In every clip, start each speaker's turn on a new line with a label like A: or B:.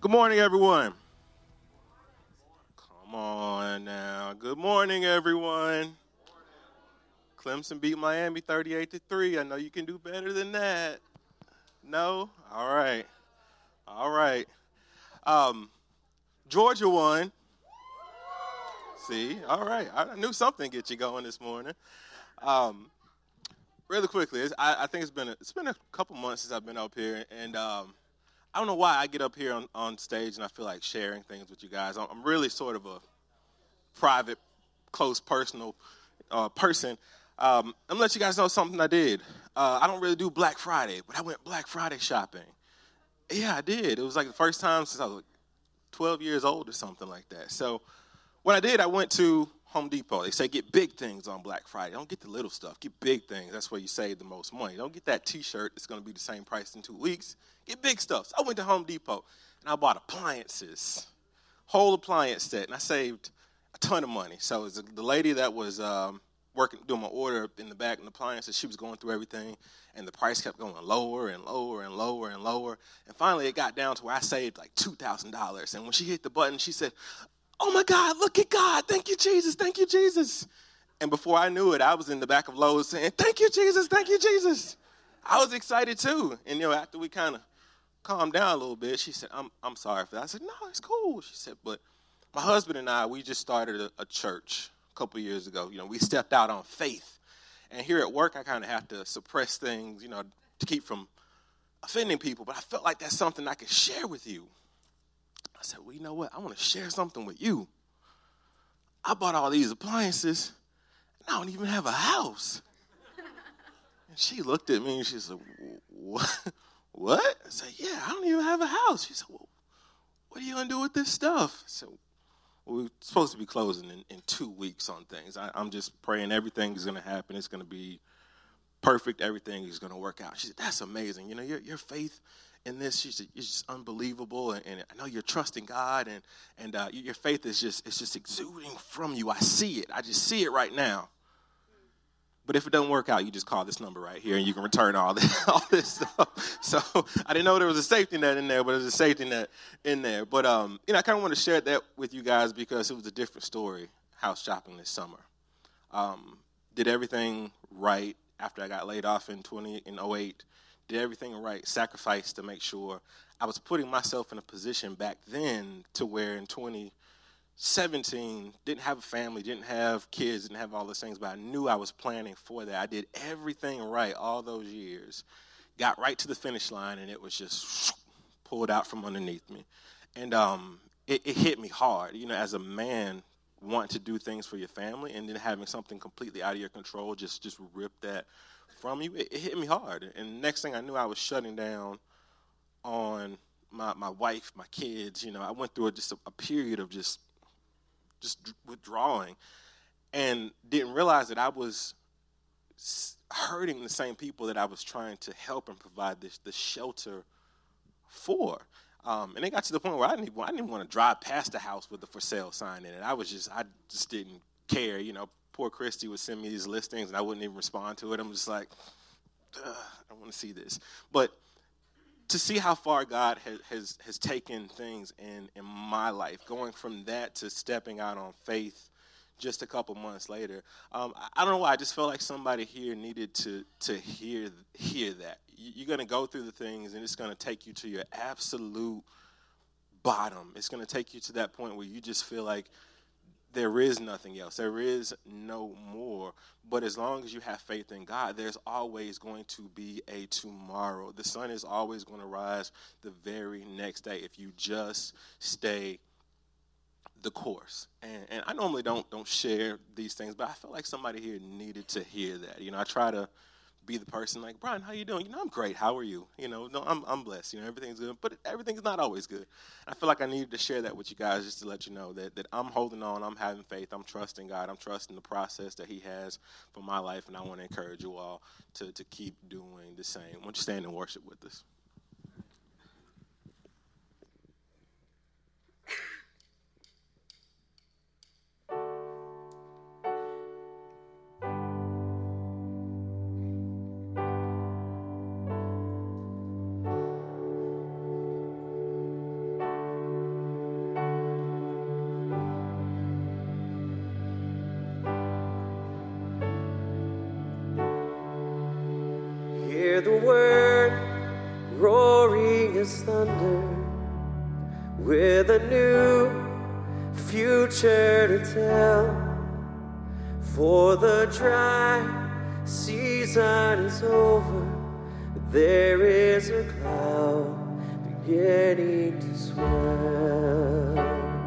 A: Good morning, everyone. Come on now. Good morning, everyone. Clemson beat Miami 38-3. I know you can do better than that. No? All right. All right. Um, Georgia won. See? All right. I knew something get you going this morning. Um, really quickly, I think it's been a couple months since I've been up here, and I don't know why I get up here on stage and I feel like sharing things with you guys. I'm really sort of a private, close, personal person. I'm gonna let you guys know something I did. I don't really do Black Friday, but I went Black Friday shopping. Yeah, I did. It was like the first time since I was like 12 years old or something like that. So what I did, I went to Home Depot. They say get big things on Black Friday. Don't get the little stuff. Get big things. That's where you save the most money. Don't get that T-shirt that's going to be the same price in 2 weeks. Get big stuff. So I went to Home Depot, and I bought appliances, whole appliance set, and I saved a ton of money. So it was the lady that was doing my order in the back in the appliances, she was going through everything, and the price kept going lower and lower and lower and lower. And finally, it got down to where I saved like $2,000. And when she hit the button, she said, "Oh, my God, look at God. Thank you, Jesus. Thank you, Jesus." And before I knew it, I was in the back of Lowe's saying, "Thank you, Jesus. Thank you, Jesus." I was excited, too. And, after we kind of calmed down a little bit, she said, I'm sorry for that. I said, "No, it's cool." She said, "But my husband and I, we just started a church a couple years ago. We stepped out on faith. And here at work, I kind of have to suppress things, to keep from offending people. But I felt like that's something I could share with you." I said, "Well, you know what? I want to share something with you. I bought all these appliances, and I don't even have a house." And she looked at me, and she said, "What? What?" I said, "Yeah, I don't even have a house." She said, "Well, what are you going to do with this stuff?" I said, "Well, we're supposed to be closing in 2 weeks on things. I'm just praying everything is going to happen. It's going to be perfect. Everything is going to work out." She said, "That's amazing. Your faith in this," she said, "is just unbelievable. And I know you're trusting God, and your faith is just exuding from you. I see it. I just see it right now. But if it doesn't work out, you just call this number right here, and you can return all this stuff." So I didn't know there was a safety net in there, but there's a safety net in there. But I kind of want to share that with you guys because it was a different story. House shopping this summer. Did everything right after I got laid off in 08. Did everything right. Sacrificed to make sure I was putting myself in a position back then to where in 2017, didn't have a family, didn't have kids, didn't have all those things, but I knew I was planning for that. I did everything right all those years, got right to the finish line, and it was just pulled out from underneath me. And it hit me hard, as a man wanting to do things for your family and then having something completely out of your control just rip that from you. It hit me hard. And next thing I knew, I was shutting down on my wife, my kids. I went through just a period of just withdrawing and didn't realize that I was hurting the same people that I was trying to help and provide the shelter for. And it got to the point where I didn't even want to drive past the house with the for sale sign in it. I just didn't care. Poor Christy would send me these listings and I wouldn't even respond to it. I'm just like, I want to see this. But to see how far God has taken things in my life, going from that to stepping out on faith just a couple months later, I don't know why. I just felt like somebody here needed to hear that. You're going to go through the things, and it's going to take you to your absolute bottom. It's going to take you to that point where you just feel like there is nothing else. There is no more. But as long as you have faith in God, there's always going to be a tomorrow. The sun is always going to rise the very next day if you just stay the course. And I normally don't share these things, but I felt like somebody here needed to hear that. I try to be the person like, "Brian, how you doing?" "I'm great. How are you?" No, I'm blessed. Everything's good, but everything's not always good. I feel like I needed to share that with you guys just to let you know that I'm holding on. I'm having faith. I'm trusting God. I'm trusting the process that He has for my life, and I want to encourage you all to keep doing the same. Won't you stand and worship with us?
B: asunder, with a new future to tell. For the dry season is over, but there is a cloud beginning to swell.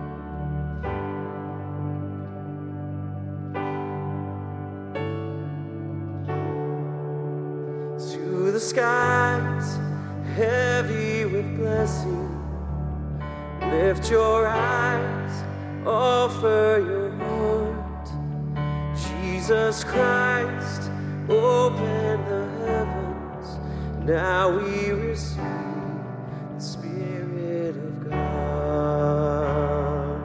B: To the skies, heavy with blessing, lift your eyes, offer your heart. Jesus Christ, open the heavens, now we receive the Spirit of God.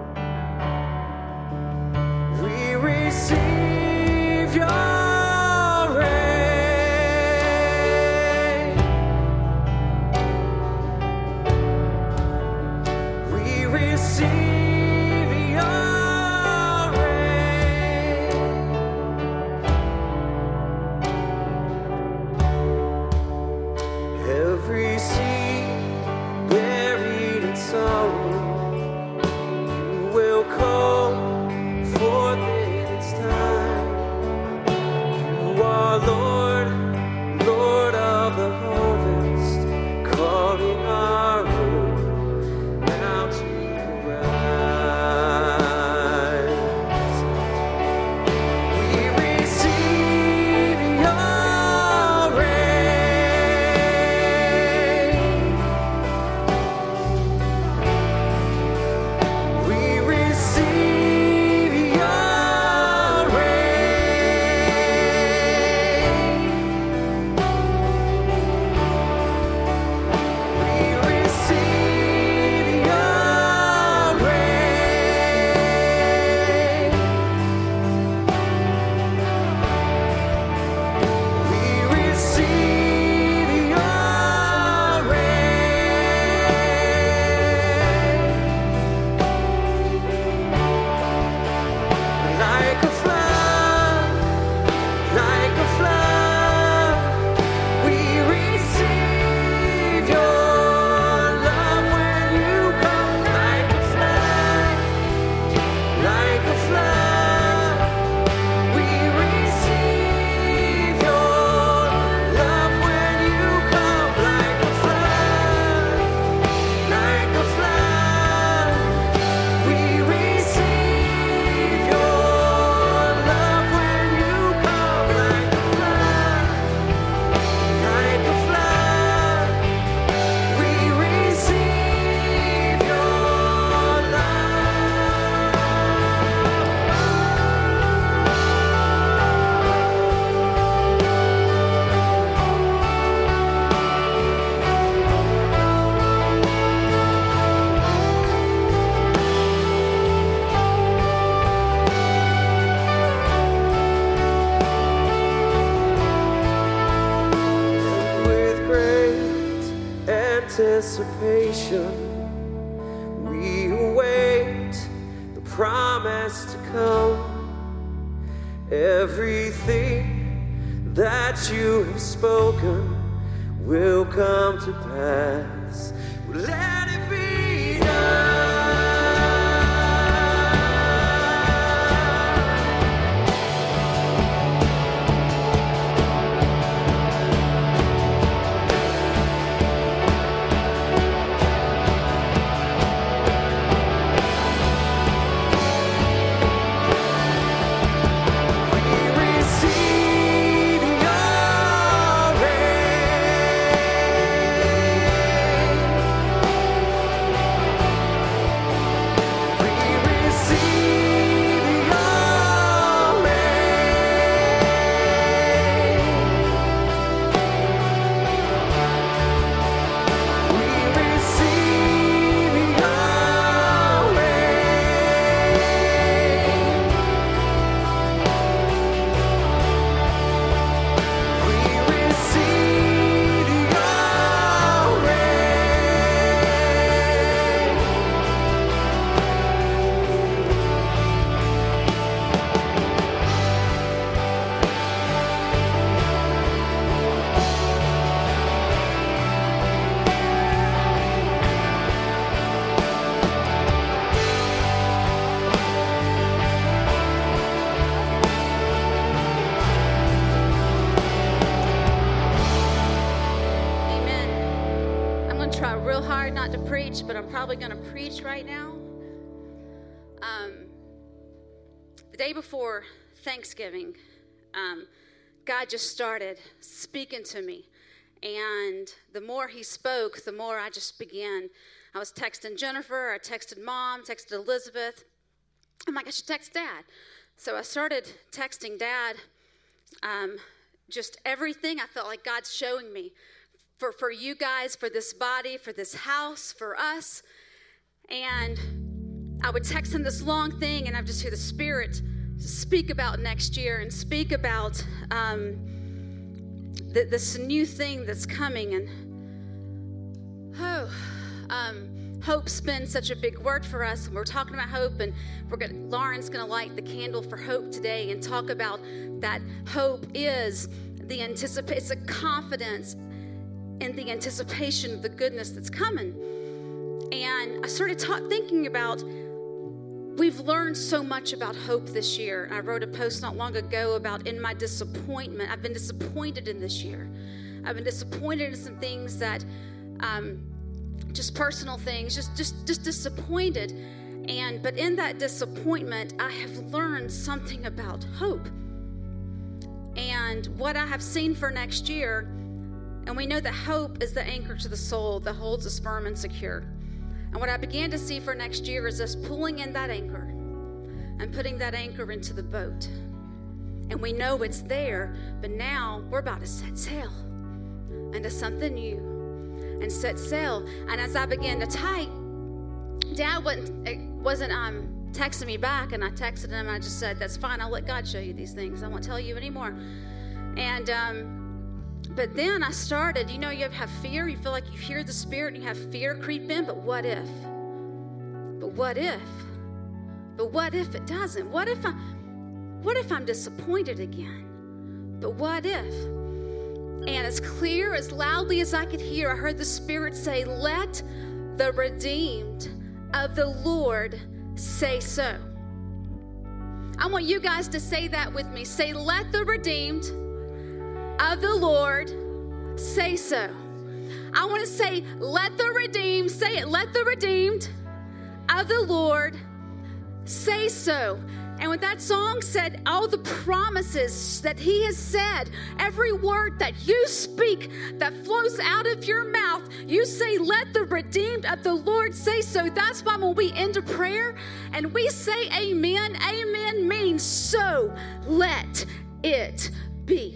B: We receive your anticipation, we await the promise to come. Everything that you have spoken will come to pass. Let it be done.
C: preach, but I'm probably going to preach right now. The day before Thanksgiving, God just started speaking to me. And the more he spoke, the more I just began. I was texting Jennifer, I texted Mom, texted Elizabeth. I'm like, I should text Dad. So I started texting Dad just everything I felt like God's showing me for you guys, for this body, for this house, for us. And I would text him this long thing, and I just hear the Spirit speak about next year and speak about this new thing that's coming. And hope's been such a big word for us. We're talking about hope, and Lauren's going to light the candle for hope today and talk about that hope is it's a confidence in the anticipation of the goodness that's coming. And I started thinking about, we've learned so much about hope this year. I wrote a post not long ago about in my disappointment. I've been disappointed in this year. I've been disappointed in some things that, just personal things, just disappointed. But in that disappointment, I have learned something about hope. And what I have seen for next year, and we know that hope is the anchor to the soul that holds us firm and secure. And what I began to see for next year is us pulling in that anchor and putting that anchor into the boat. And we know it's there, but now we're about to set sail into something new and set sail. And as I began to type, Dad wasn't texting me back, and I texted him, and I just said, that's fine, I'll let God show you these things. I won't tell you anymore. And but then I started, you have fear. You feel like you hear the Spirit and you have fear creep in, but what if? But what if? But what if it doesn't? What if I'm disappointed again? But what if? And as clear, as loudly as I could hear, I heard the Spirit say, let the redeemed of the Lord say so. I want you guys to say that with me. Say, let the redeemed of the Lord say so. I want to say, let the redeemed, say it, let the redeemed of the Lord say so. And when that song said, all the promises that he has said, every word that you speak that flows out of your mouth, you say, let the redeemed of the Lord say so. That's why when we end a prayer and we say amen, amen means so let it be.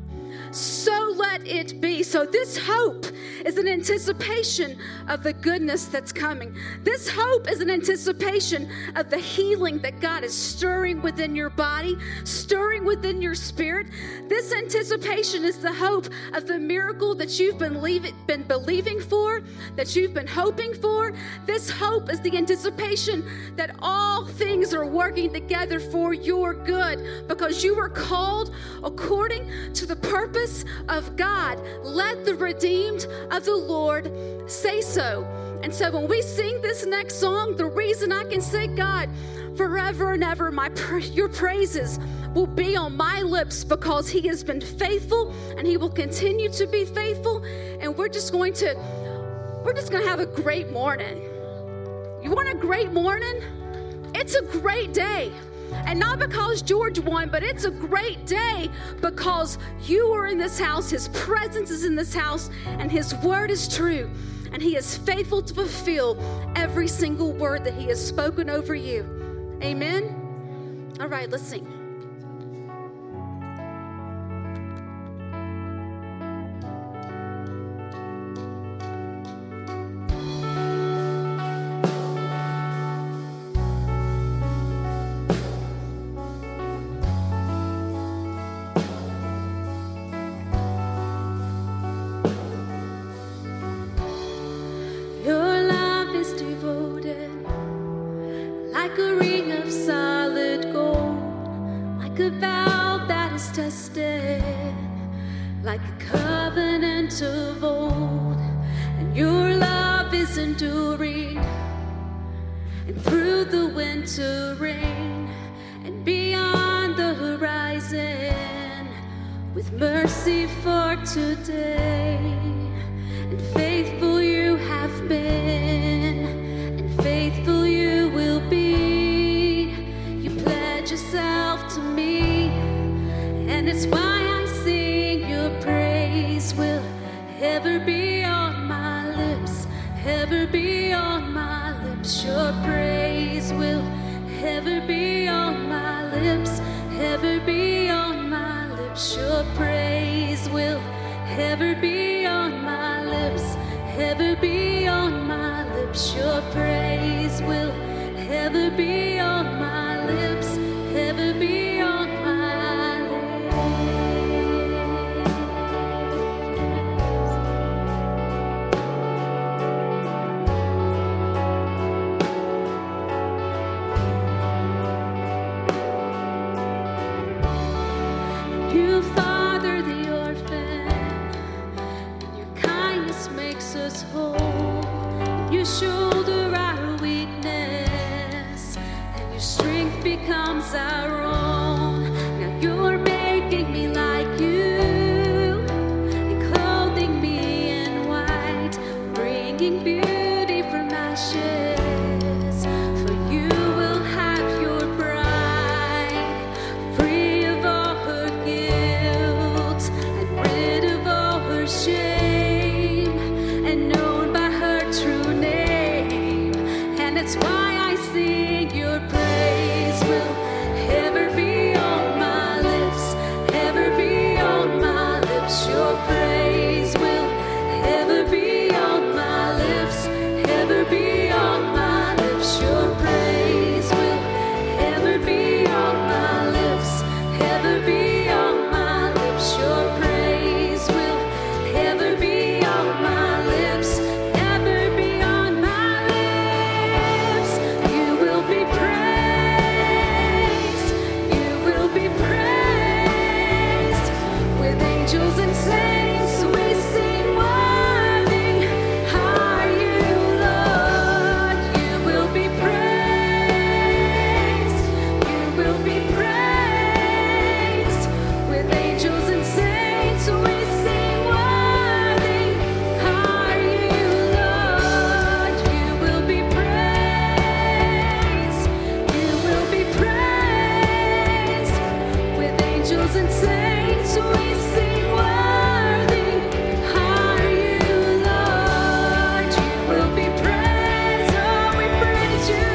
C: So let it be. So this hope is an anticipation of the goodness that's coming. This hope is an anticipation of the healing that God is stirring within your body, stirring within your spirit. This anticipation is the hope of the miracle that you've been believing for, that you've been hoping for. This hope is the anticipation that all things are working together for your good because you were called according to the purpose of God. Let the redeemed of the Lord say so. And so when we sing this next song, the reason I can say, God, forever and ever, your praises will be on my lips because he has been faithful and he will continue to be faithful. And we're just going to have a great morning. You want a great morning? It's a great day. And not because George won, but it's a great day because you are in this house. His presence is in this house, and his word is true. And he is faithful to fulfill every single word that he has spoken over you. Amen? All right, let's sing.
D: Like a covenant of old, and your love is enduring, and through the winter rain, and beyond the horizon, with mercy for today, and faithful you have been. ever be on my lips, ever be on my lips. Your praise will ever be on my lips, ever be on my lips. Your praise will ever be on my lips, ever be on my lips. Your praise will ever be on my lips, ever be on my lips. You father the orphan, and your kindness makes us whole. You shoulder our weakness, and your strength becomes our own. Now you're making me like you, and clothing me in white, bringing beauty from ashes. For you will have your bride, free of all her guilt, and rid of all her shame, and known by her true name. And it's why I sing your praise will ever be on my lips, ever be on my lips. Your praise will ever be on my lips, ever be on my lips. Your praise will ever be on my lips, ever be on my lips. Your praise will ever be on my lips, ever be on my lips. You will be praised, you will be praised. With angels and saints we sing, worthy are you, Lord. You will be praised, you will be praised. With angels and saints we sing, worthy are you, Lord. You will be praised, you will be praised. With angels and saints we sing, worthy are you, Lord. You will be praised, oh we praise you.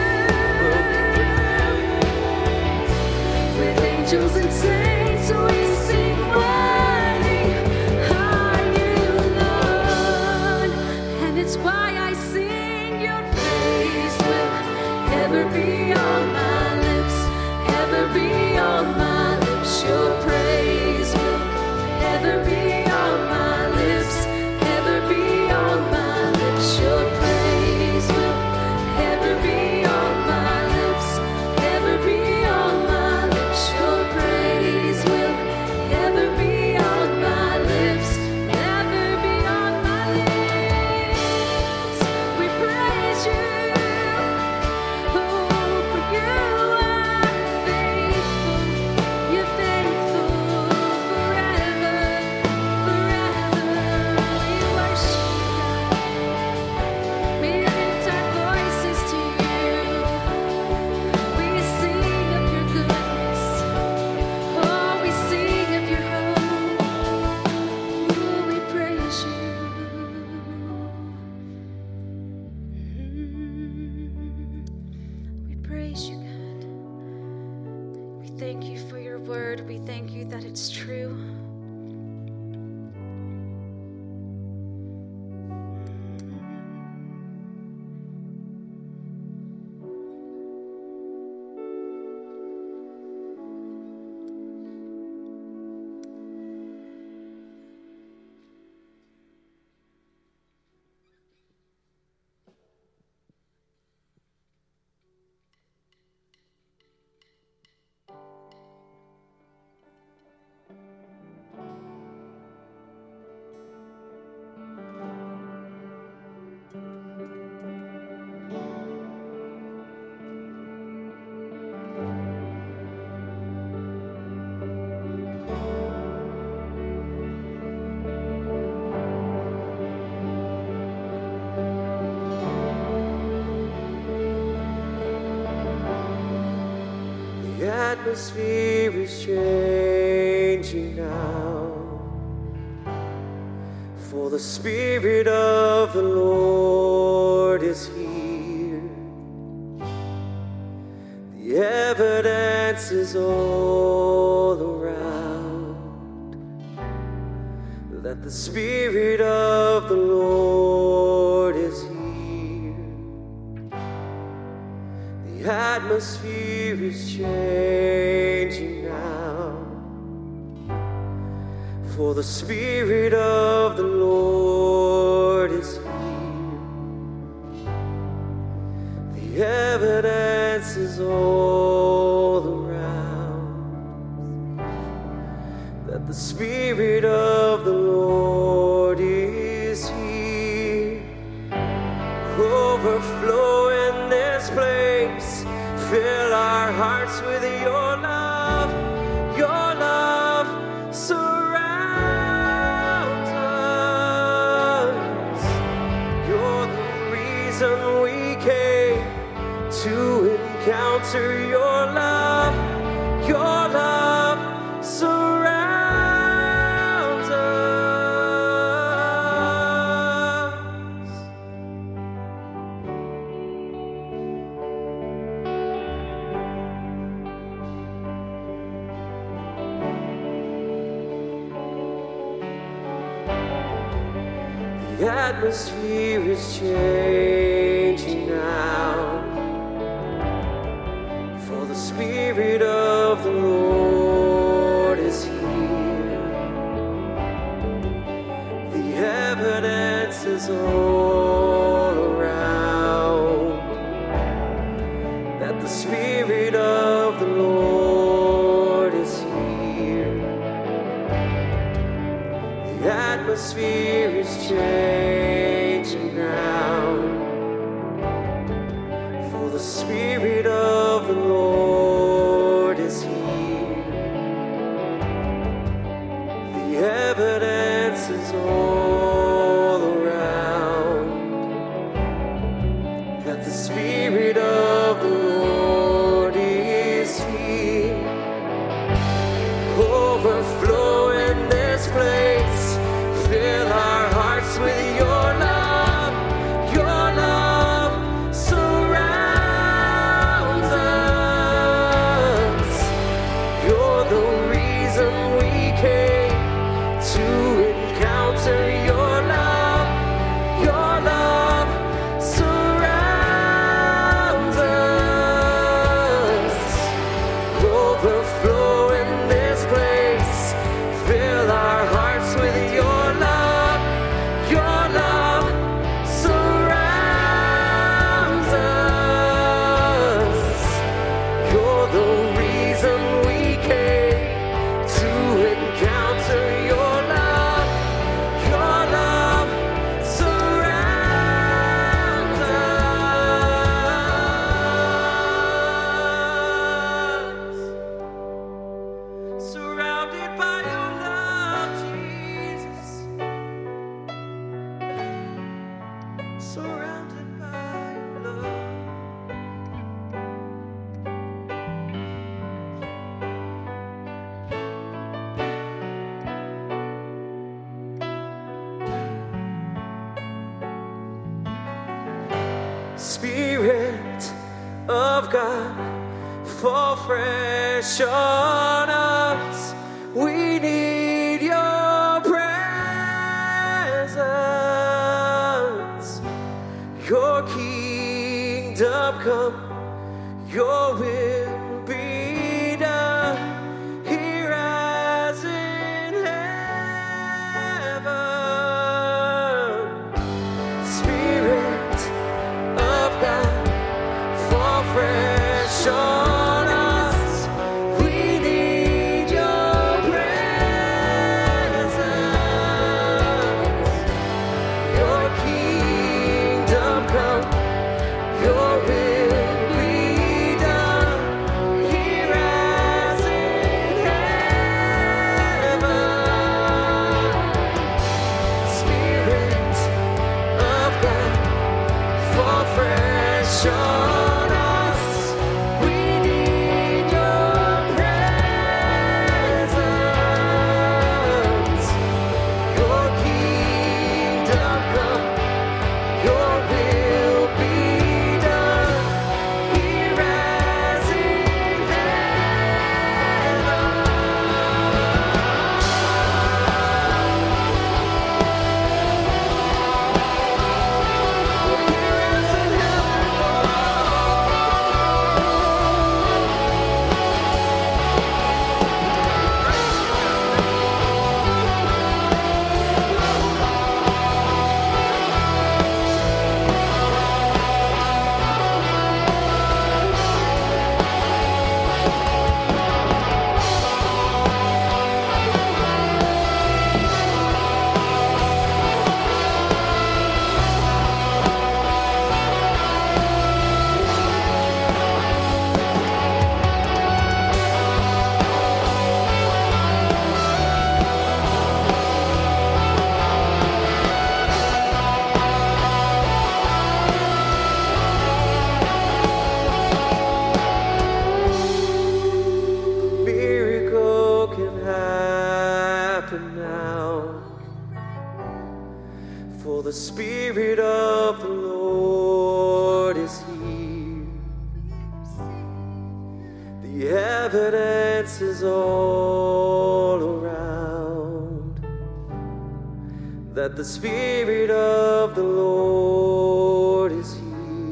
D: With angels and saints we sing, worthy are you, Lord. And it's why I sing your praise will ever be on my lips, ever be on my lips. Your praise will ever be on my lips, ever be on my lips. Your praise will ever be on my lips, ever be on my lips. Your praise will ever be on my lips, ever be on my lips. We praise you, oh, for you are faithful. You're faithful forever, forever. We worship you, God. We lift our voices to you. We sing of your goodness. Oh, we sing of your hope. Oh, we praise you. We praise you, God. We thank you for your word. We thank you that it's true.
B: atmosphere is changing now. For the Spirit of the Lord is here. The evidence is all around that the Spirit of the Lord is here. The atmosphere is changing now. For the Spirit of the Lord is here. The evidence is all around that the Spirit of the Lord is here. Overflow in this place. Fill our hearts with your love. Your love surrounds us. You're the reason we came to encounter your love. Your love surrounds us. The atmosphere is changing now. For the Spirit of the Lord is here. The evidence is all around that the Spirit of the Lord is here. The atmosphere is changing now. For the Spirit of the Lord is here. The evidence is all around that the Spirit of the Lord is here. Overflow in this place. Fill our hearts with your love. Your love surrounds us. You're the reason we came to encounter your love. Your love surrounds us. Overflow in this place. Fill our hearts with your love. Your love surrounds us. You're the reason we came to encounter your love. Your love surrounds us. Surrounded by your love, Jesus. Surrounded by your love. Spirit of God, fall fresh on us. We need your presence. Your kingdom come, your will be done, here as in heaven. Spirit of God, fall fresh on us. We need your presence. Your kingdom come, your will be done, here as in heaven. Spirit of God, fall fresh on us. We the Spirit of the Lord is here. The evidence is all around that the Spirit of the Lord is here.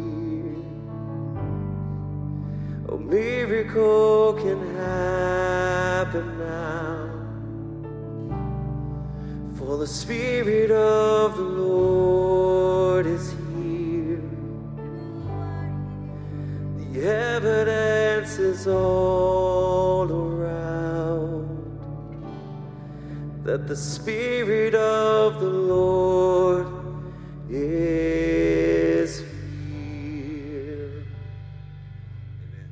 B: A miracle can happen now, for the Spirit of the Lord is here. The evidence is all around that the Spirit of the Lord is here. Amen.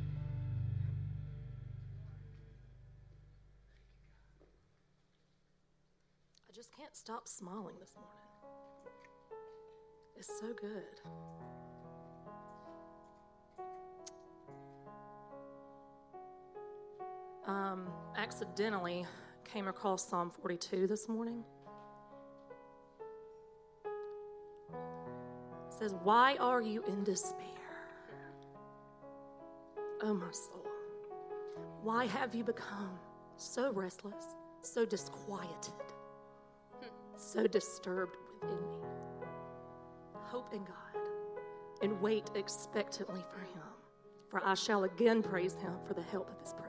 E: I just can't stop smiling this morning. It's so good. Accidentally came across Psalm 42 this morning. It says, "Why are you in despair, oh my soul? Why have you become so restless, so disquieted, so disturbed within me? Hope in God and wait expectantly for him, for I shall again praise him for the help of his presence.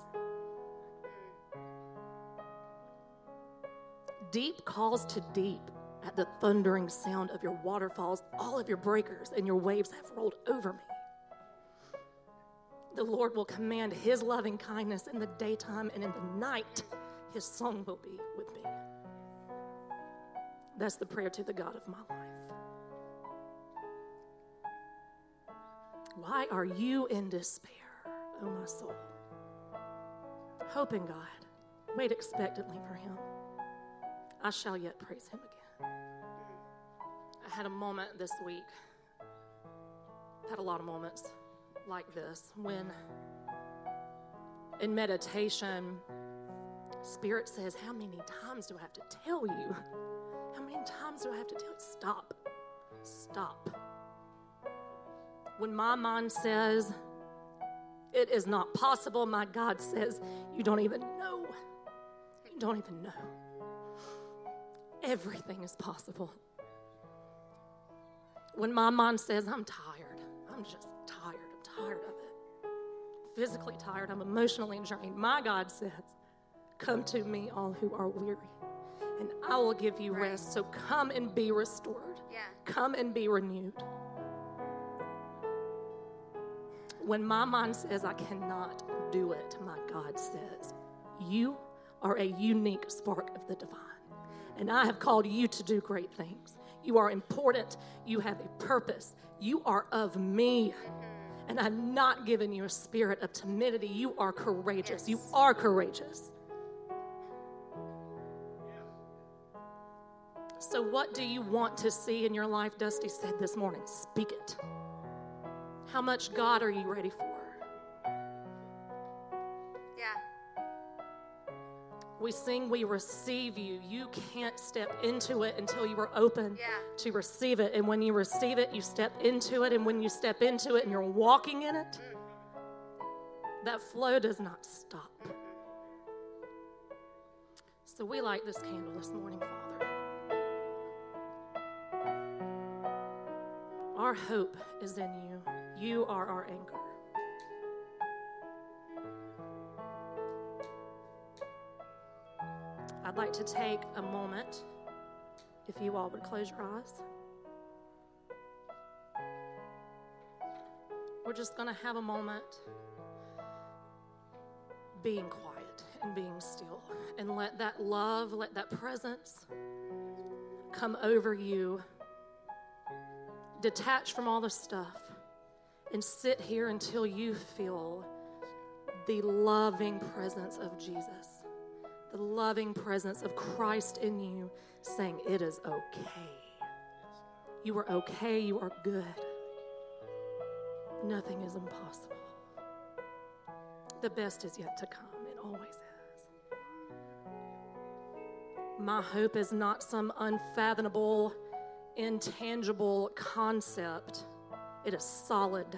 E: Deep calls to deep at the thundering sound of your waterfalls. All of your breakers and your waves have rolled over me. The Lord will command his loving kindness in the daytime, and in the night his song will be with me." That's the prayer to the God of my life. Why are you in despair, O my soul? Hope in God. Wait expectantly for him. I shall yet praise him again. I had a moment this week. I've had a lot of moments like this when in meditation, Spirit says, how many times do I have to tell you? How many times do I have to tell you? Stop. Stop. When my mind says, it is not possible, my God says, you don't even know. You don't even know. Everything is possible. When my mind says, I'm tired, I'm just tired, I'm tired of it. Physically tired, I'm emotionally drained. My God says, come to me, all who are weary, and I will give you rest. So come and be restored.
C: Yeah.
E: Come and be renewed. When my mind says I cannot do it, my God says, you are a unique spark of the divine. And I have called you to do great things. You are important. You have a purpose. You are of me. And I've not given you a spirit of timidity. You are courageous.
C: Yes.
E: You are courageous. So what do you want to see in your life? Dusty said this morning, speak it. How much God are you ready for?
C: Yeah.
E: We sing, we receive you. You can't step into it until you are open to receive it. And when you receive it, you step into it. And when you step into it and you're walking in it, that flow does not stop. So we light this candle this morning, Father. Our hope is in you. You are our anchor. I'd like to take a moment, if you all would close your eyes. We're just going to have a moment being quiet and being still, and let that love, let that presence come over you. Detach from all the stuff and sit here until you feel the loving presence of Jesus, the loving presence of Christ in you, saying, it is okay. You are okay. You are good. Nothing is impossible. The best is yet to come. It always is. My hope is not some unfathomable, intangible concept. It is solid.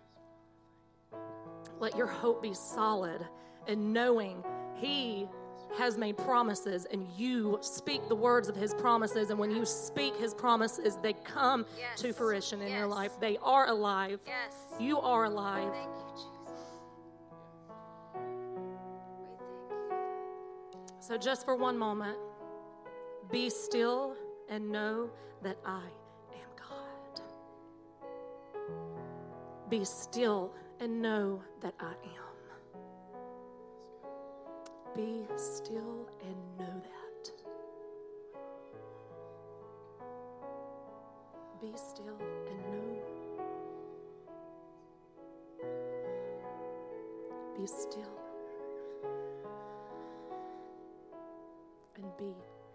E: Let your hope be solid in knowing He has made promises, and you speak the words of His promises, and when you speak His promises, they come to fruition in your life. They are alive.
C: Yes.
E: You are alive.
C: Thank you, Jesus. We thank you.
E: So just for one moment, be still and know that I am God. Be still and know that I am. Be still and know that. Be still and know. Be still and be.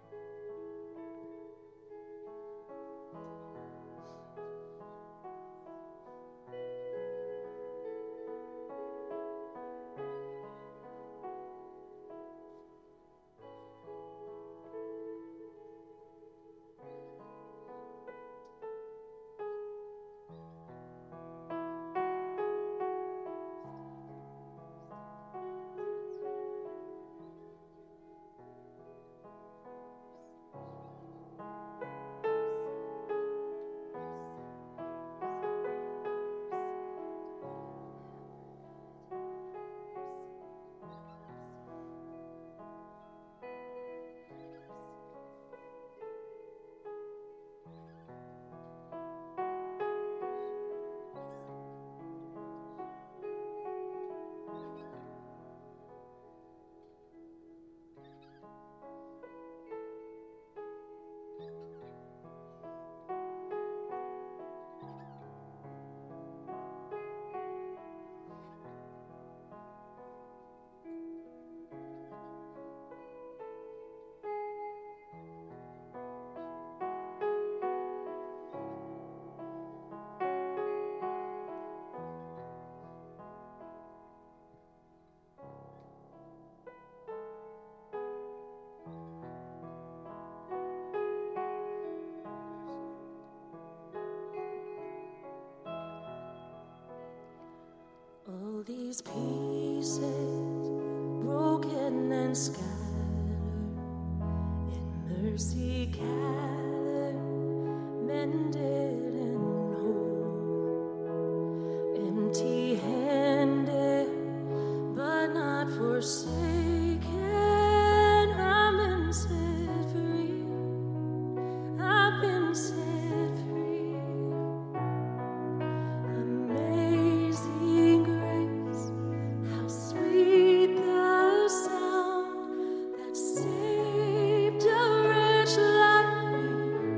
E: All these pieces, broken and scattered, in mercy gathered, mended and whole, empty-handed, but not forsaken. I've been set free. I've been set free. Amazing grace, how sweet the sound that saved a wretch like me.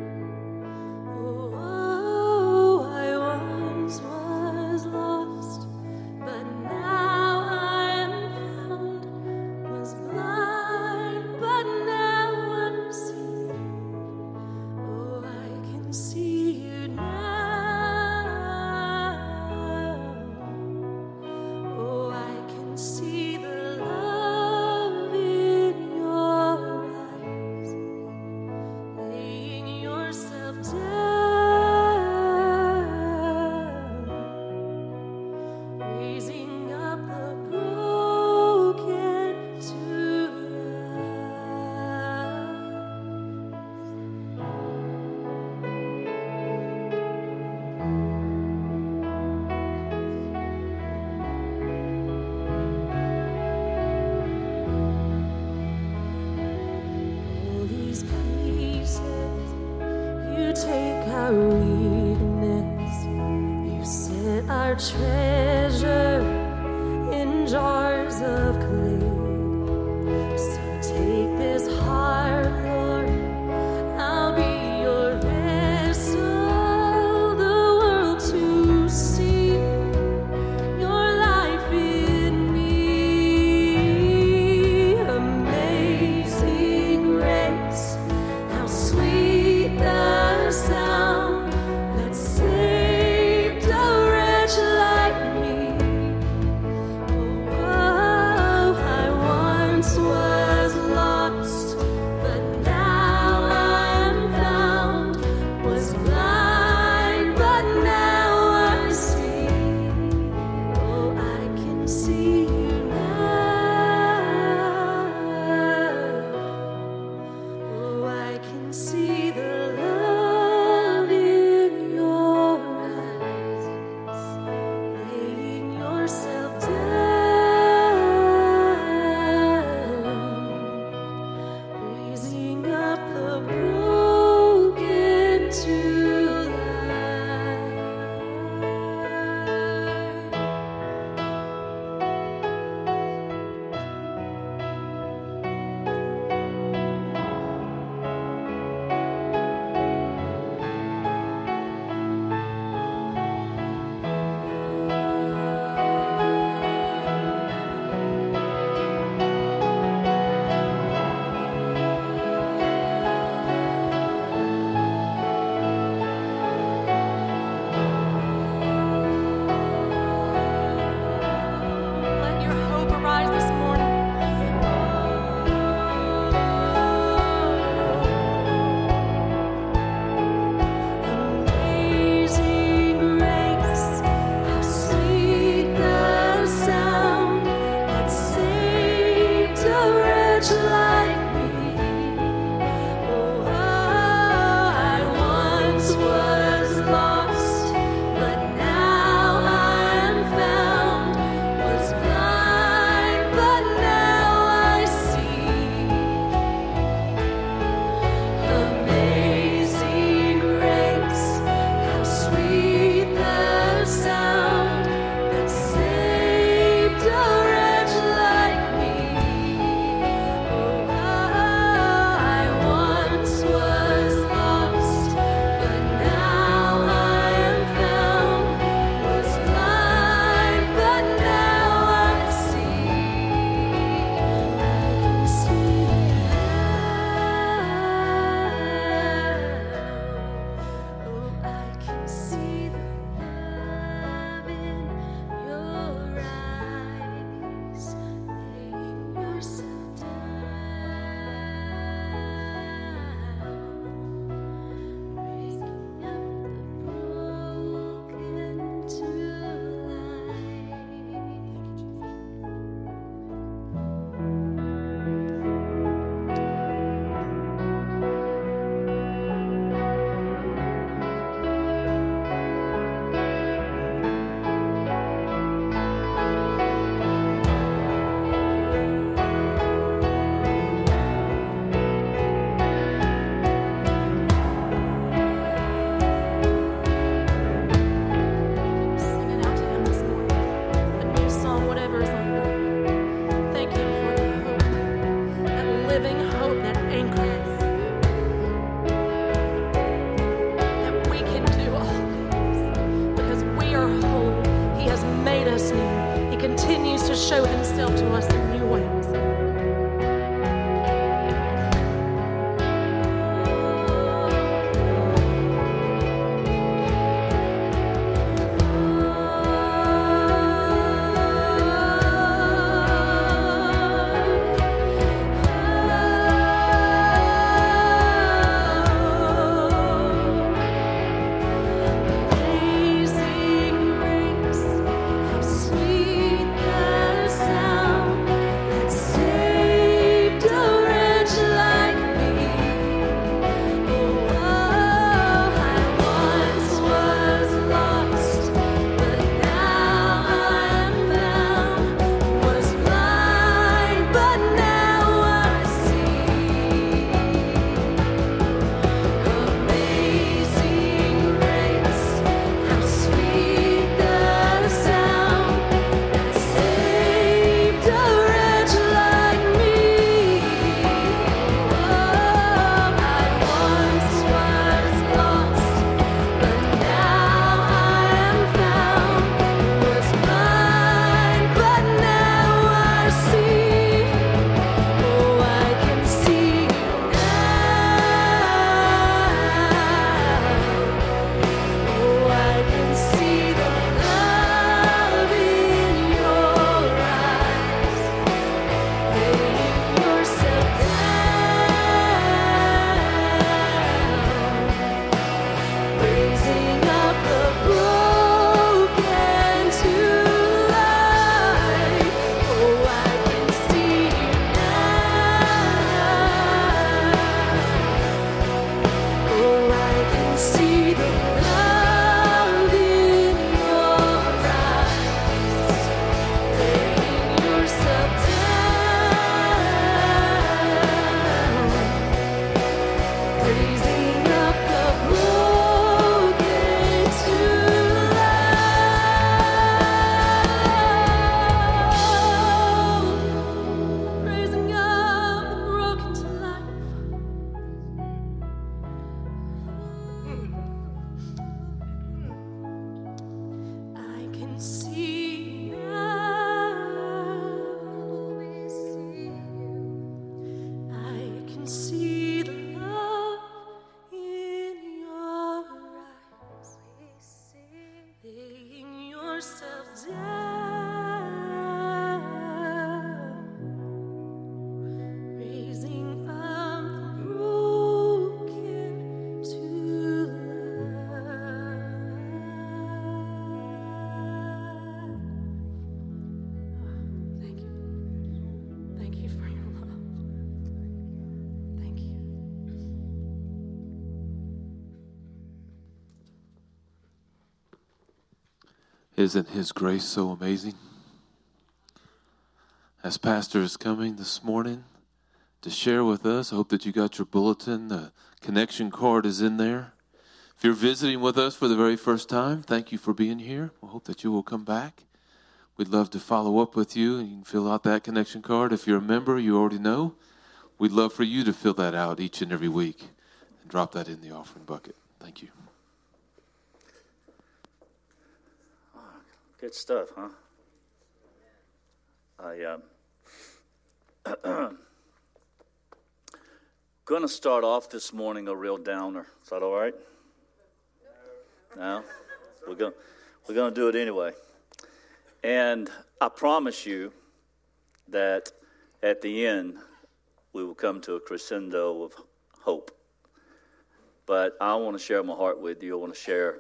E: Oh, I once was lost, but now I am found. Was blind, but now I see. Oh, I can see you now. Oh, I can see the love in your eyes, laying yourself down, raising up the broken to all these pieces. You take our weakness, you set our treasure in jars of clay. So take this heart, Lord, I'll be your vessel, the world to see your life in me. Amazing grace, how sweet the sound that saved a wretch like me. Oh, continues to show himself to us in new ways.
F: Isn't His grace so amazing? As Pastor is coming this morning to share with us, I hope that you got your bulletin. The connection card is in there. If you're visiting with us for the very first time, thank you for being here. We hope that you will come back. We'd love to follow up with you, and you can fill out that connection card. If you're a member, you already know. We'd love for you to fill that out each and every week and drop that in the offering bucket. Thank you.
G: Good stuff, huh? Going to start off this morning a real downer. Is that all right? No? We're going to do it anyway. And I promise you that at the end we will come to a crescendo of hope. But I want to share my heart with you. I want to share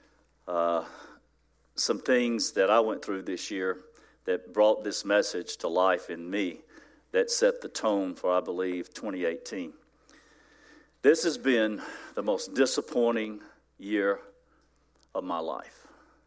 G: some things that I went through this year that brought this message to life in me, that set the tone for, I believe, 2018. This has been the most disappointing year of my life.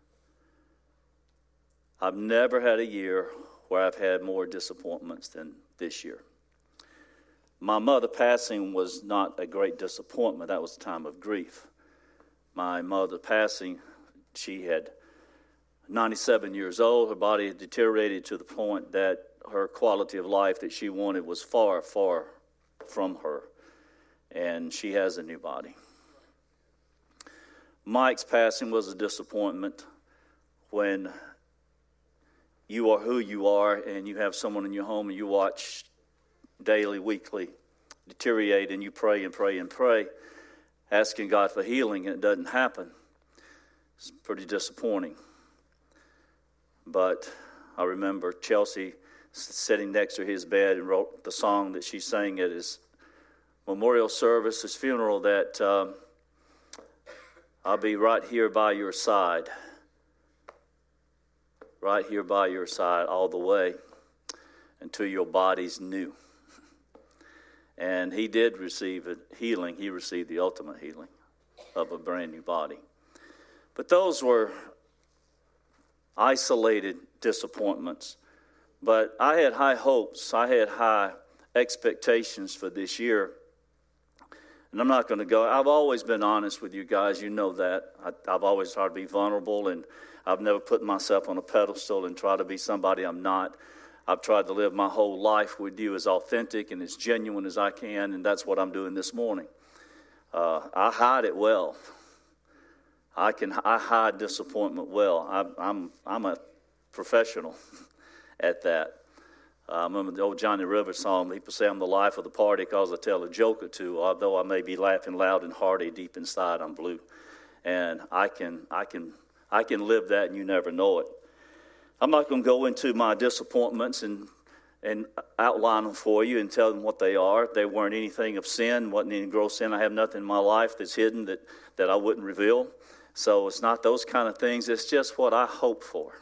G: I've never had a year where I've had more disappointments than this year. My mother passing was not a great disappointment. That was a time of grief. My mother passing, she had 97 years old. Her body had deteriorated to the point that her quality of life that she wanted was far, far from her. And she has a new body. Mike's passing was a disappointment when you are who you are and you have someone in your home and you watch daily, weekly deteriorate and you pray and pray and pray, asking God for healing and it doesn't happen. It's pretty disappointing. But I remember Chelsea sitting next to his bed and wrote the song that she sang at his memorial service, his funeral, that I'll be right here by your side. Right here by your side all the way until your body's new. And he did receive a healing. He received the ultimate healing of a brand new body. But those were isolated disappointments. But I had high hopes. I had high expectations for this year. And I'm not going to go. I've always been honest with you guys. You know that. I've always tried to be vulnerable, and I've never put myself on a pedestal and try to be somebody I'm not. I've tried to live my whole life with you as authentic and as genuine as I can, and that's what I'm doing this morning. I hide it well. I hide disappointment well. I'm a professional at that. I remember the old Johnny Rivers song. People say I'm the life of the party because I tell a joke or two. Although I may be laughing loud and hearty, deep inside I'm blue, and I can live that, and you never know it. I'm not going to go into my disappointments and outline them for you and tell them what they are. They weren't anything of sin, wasn't any gross sin. I have nothing in my life that's hidden that I wouldn't reveal. So it's not those kind of things. It's just what I hoped for.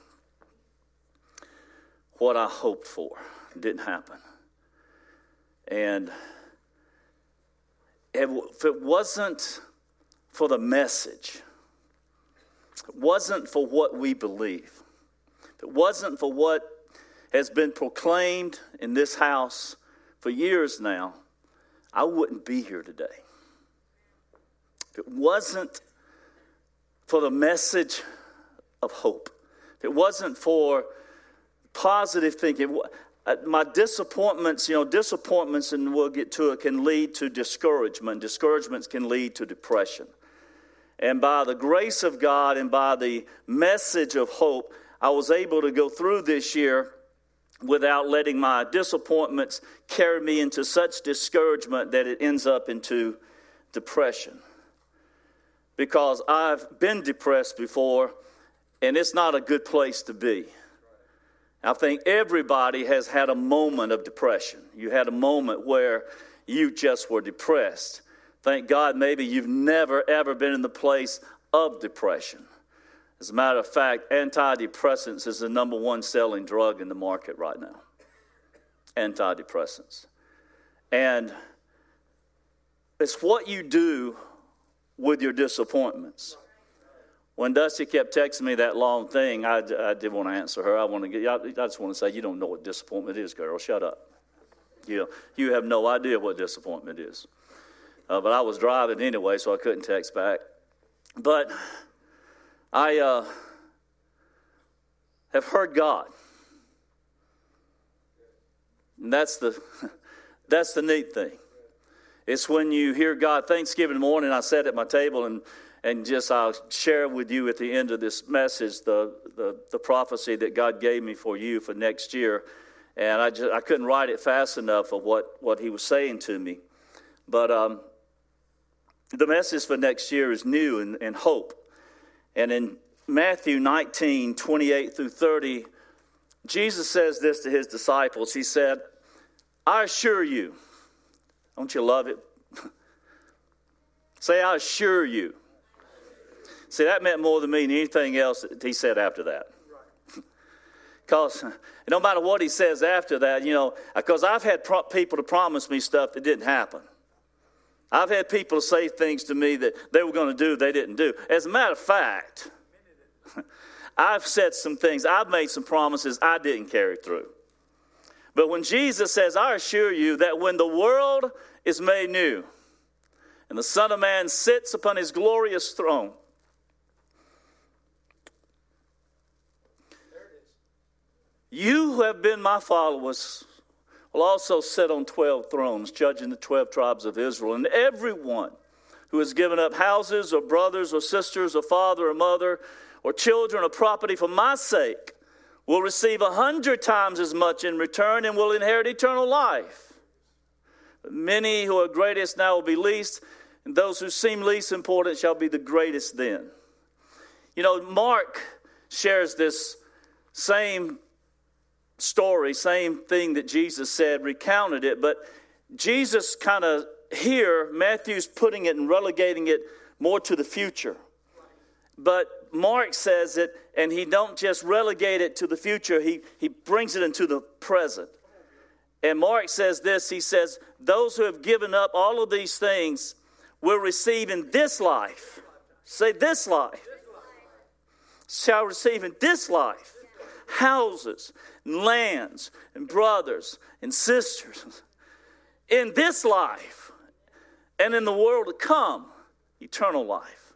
G: What I hoped for didn't happen. And if it wasn't for the message, it wasn't for what we believe, if it wasn't for what has been proclaimed in this house for years now, I wouldn't be here today. If it wasn't for the message of hope, if it wasn't for positive thinking, my disappointments, and we'll get to it, can lead to discouragement. Discouragements can lead to depression. And by the grace of God and by the message of hope, I was able to go through this year without letting my disappointments carry me into such discouragement that it ends up into depression. Because I've been depressed before, and it's not a good place to be. I think everybody has had a moment of depression. You had a moment where you just were depressed. Thank God maybe you've never, ever been in the place of depression. As a matter of fact, antidepressants is the number one selling drug in the market right now. Antidepressants. And it's what you do with your disappointments. When Dusty kept texting me that long thing, I didn't want to answer her. I just want to say, you don't know what disappointment is, girl. Shut up. You have no idea what disappointment is. But I was driving anyway, so I couldn't text back. But I have heard God. And that's the neat thing. It's when you hear God. Thanksgiving morning, I sat at my table and just I'll share with you at the end of this message the prophecy that God gave me for you for next year. And I couldn't write it fast enough of what he was saying to me. But the message for next year is new and hope. And in Matthew 19, 28 through 30, Jesus says this to his disciples. He said, I assure you. Don't you love it? Say, I assure you. See, that meant more to me than anything else that he said after that. Because no matter what he says after that, because I've had people to promise me stuff that didn't happen. I've had people say things to me that they were going to do, they didn't do. As a matter of fact, I've said some things, I've made some promises I didn't carry through. But when Jesus says, I assure you that when the world is made new and the Son of Man sits upon his glorious throne, you who have been my followers will also sit on 12 thrones, judging the 12 tribes of Israel. And everyone who has given up houses or brothers or sisters or father or mother or children or property for my sake will receive 100 times as much in return and will inherit eternal life. Many who are greatest now will be least, and those who seem least important shall be the greatest then. You know, Mark shares this same story, same thing that Jesus said, recounted it, but Jesus kind of here, Matthew's putting it and relegating it more to the future. But Mark says it, and he don't just relegate it to the future, he brings it into the present. And Mark says this, he says, those who have given up all of these things will receive in this life. Say this life. Shall receive in this life houses and lands and brothers and sisters. In this life and in the world to come, eternal life.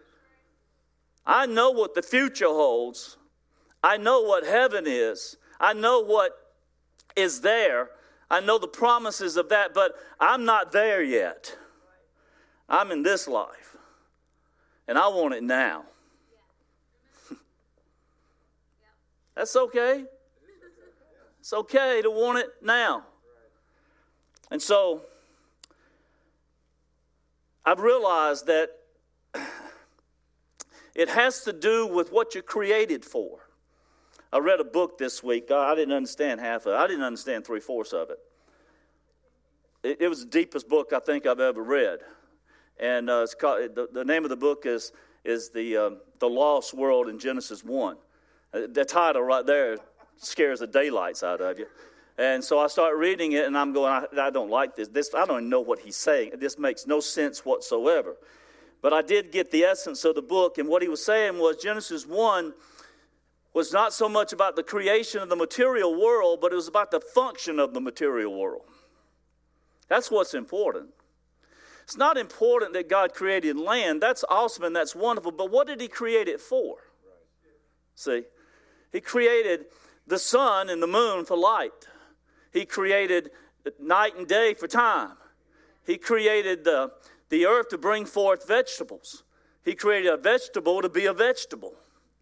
G: I know what the future holds. I know what heaven is. I know what is there. I know the promises of that, but I'm not there yet. I'm in this life, and I want it now. That's okay. It's okay to want it now. And so, I've realized that it has to do with what you're created for. I read a book this week. I didn't understand half of it. I didn't understand 3/4 of it. It was the deepest book I think I've ever read. And it's called, the name of the book is the Lost World in Genesis 1. The title right there scares the daylights out of you. And so I start reading it, and I'm going, I don't like this. I don't even know what he's saying. This makes no sense whatsoever. But I did get the essence of the book, and what he was saying was Genesis 1 was not so much about the creation of the material world, but it was about the function of the material world. That's what's important. It's not important that God created land. That's awesome and that's wonderful, but what did he create it for? See, he created the sun and the moon for light. He created night and day for time. He created the earth to bring forth vegetables. He created a vegetable to be a vegetable.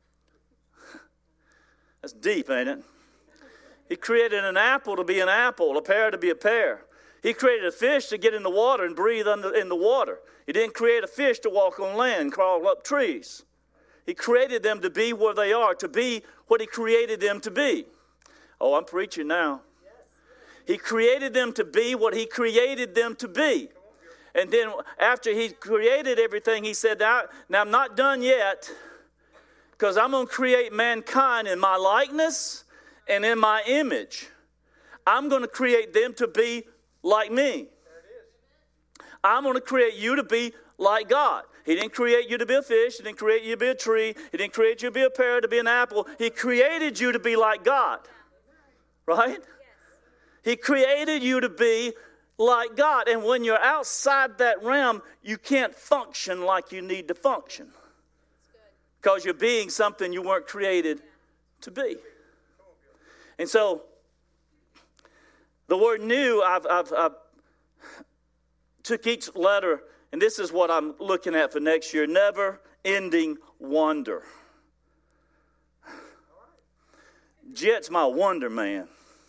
G: That's deep, ain't it? He created an apple to be an apple, a pear to be a pear. He created a fish to get in the water and breathe in the water. He didn't create a fish to walk on land and crawl up trees. He created them to be where they are, to be what he created them to be. Oh, I'm preaching now. He created them to be what he created them to be. And then after he created everything, he said, now I'm not done yet, because I'm going to create mankind in my likeness and in my image. I'm going to create them to be like me. I'm going to create you to be like God. He didn't create you to be a fish. He didn't create you to be a tree. He didn't create you to be a pear, to be an apple. He created you to be like God. Right? He created you to be like God. And when you're outside that realm, you can't function like you need to function. Because you're being something you weren't created to be. And so, the word new, I've took each letter, and this is what I'm looking at for next year. Never-ending wonder. Jet's my wonder man.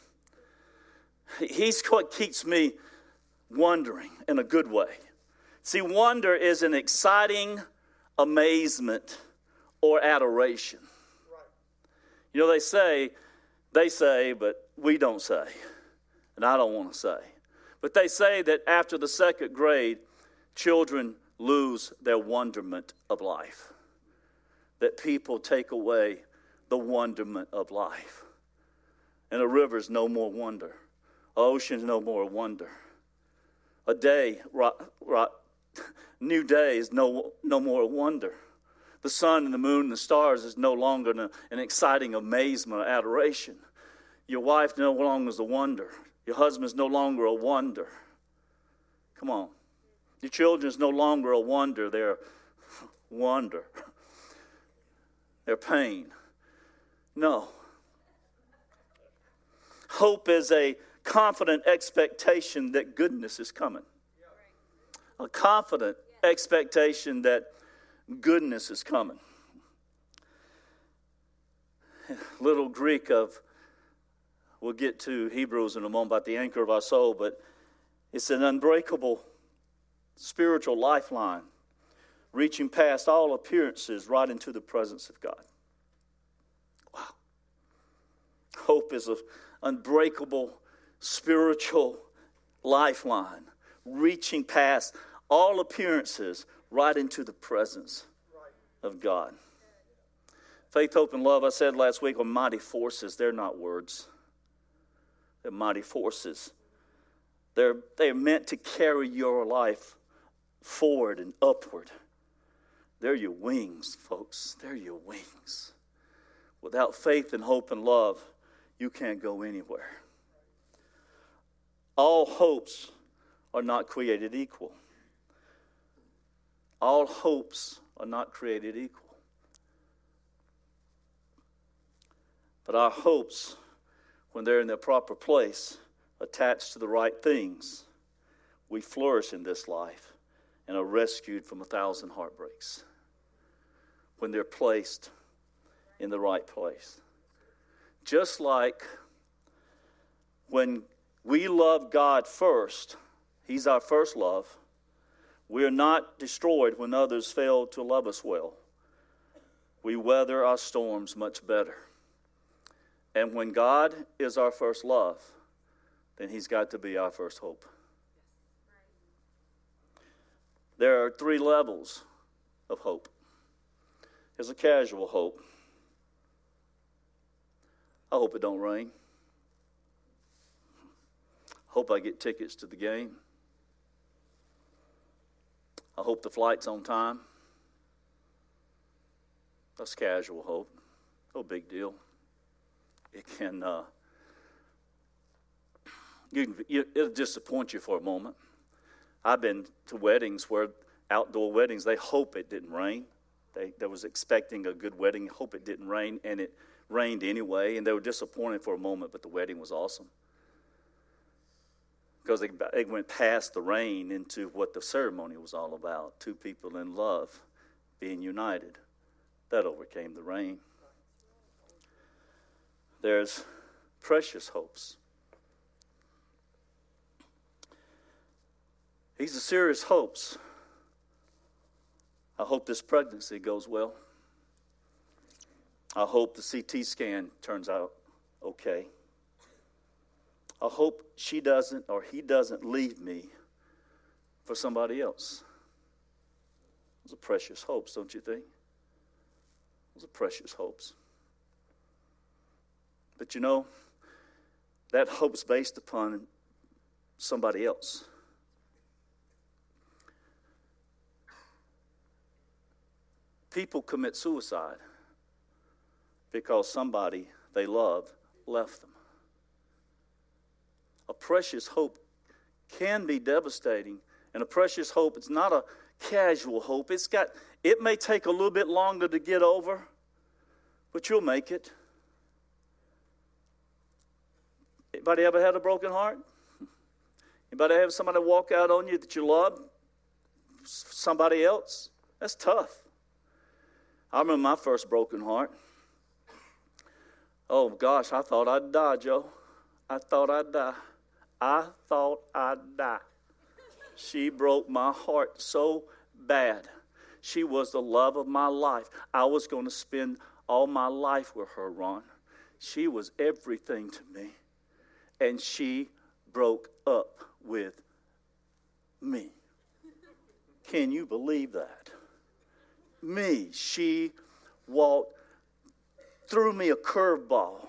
G: He's what keeps me wondering in a good way. See, wonder is an exciting amazement or adoration. You know, they say, but we don't say. And I don't want to say. But they say that after the second grade, children lose their wonderment of life. That people take away the wonderment of life. And a river's no more wonder. An ocean's no more wonder. A day, new day is no more wonder. The sun and the moon and the stars is no longer an exciting amazement or adoration. Your wife no longer is a wonder. Your husband's no longer a wonder. Come on. Your children's no longer a wonder. They're wonder. They're pain. No. Hope is a confident expectation that goodness is coming. A confident expectation that goodness is coming. little Greek of, we'll get to Hebrews in a moment about the anchor of our soul, but it's an unbreakable spiritual lifeline, reaching past all appearances right into the presence of God. Wow. Hope is an unbreakable spiritual lifeline, reaching past all appearances right into the presence of God. Faith, hope, and love, I said last week, are mighty forces. They're not words. They're mighty forces. They're meant to carry your life forward and upward. They're your wings, folks. They're your wings. Without faith and hope and love, you can't go anywhere. All hopes are not created equal. All hopes are not created equal. But our hopes, when they're in their proper place, attached to the right things, we flourish in this life and are rescued from 1,000 heartbreaks when they're placed in the right place. Just like when we love God first, He's our first love, we are not destroyed when others fail to love us well. We weather our storms much better. And when God is our first love, then He's got to be our first hope. There are 3 levels of hope. There's a casual hope. I hope it don't rain. Hope I get tickets to the game. I hope the flight's on time. That's casual hope. No big deal. It can, it'll disappoint you for a moment. I've been to weddings where, outdoor weddings, they hope it didn't rain. They was expecting a good wedding, hope it didn't rain, and it rained anyway, and they were disappointed for a moment, but the wedding was awesome. Because they went past the rain into what the ceremony was all about, 2 people in love being united. That overcame the rain. There's precious hopes. These are serious hopes. I hope this pregnancy goes well. I hope the CT scan turns out okay. I hope she doesn't or he doesn't leave me for somebody else. Those are precious hopes, don't you think? Those are precious hopes. But you know, that hope's based upon somebody else. People commit suicide because somebody they love left them. A precious hope can be devastating, and a precious hope, it's not a casual hope. It may take a little bit longer to get over, but you'll make it. Anybody ever had a broken heart? Anybody have somebody walk out on you that you love? Somebody else? That's tough. I remember my first broken heart. Oh, gosh, I thought I'd die, Joe. I thought I'd die. She broke my heart so bad. She was the love of my life. I was going to spend all my life with her, Ron. She was everything to me. And she broke up with me. Can you believe that? Me. She threw me a curveball.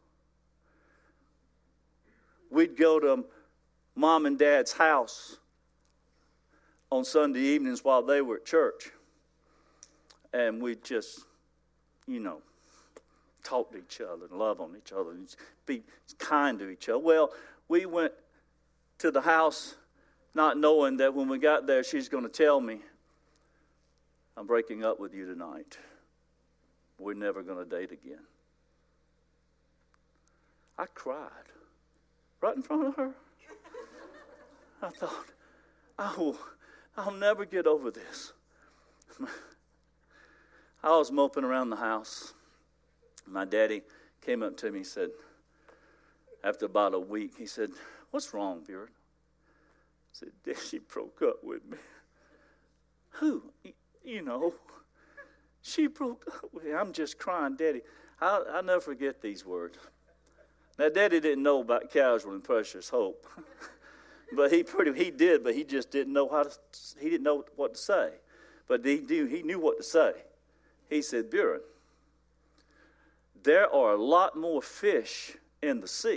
G: We'd go to Mom and Dad's house on Sunday evenings while they were at church. And we'd just, talk to each other and love on each other and be kind to each other. Well, we went to the house not knowing that when we got there, she's going to tell me, I'm breaking up with you tonight. We're never going to date again. I cried right in front of her. I thought, I'll never get over this. I was moping around the house. My daddy came up to me and said, after about a week, he said, "What's wrong, Beard?" I said, "Dad, she broke up with me." "Who?" "You know, she broke up with me." I'm just crying, Daddy. I'll never forget these words. Now, Daddy didn't know about Casual and Precious Hope. But he did, but he just didn't know he didn't know what to say. But he knew what to say. He said, "Buren, there are a lot more fish in the sea.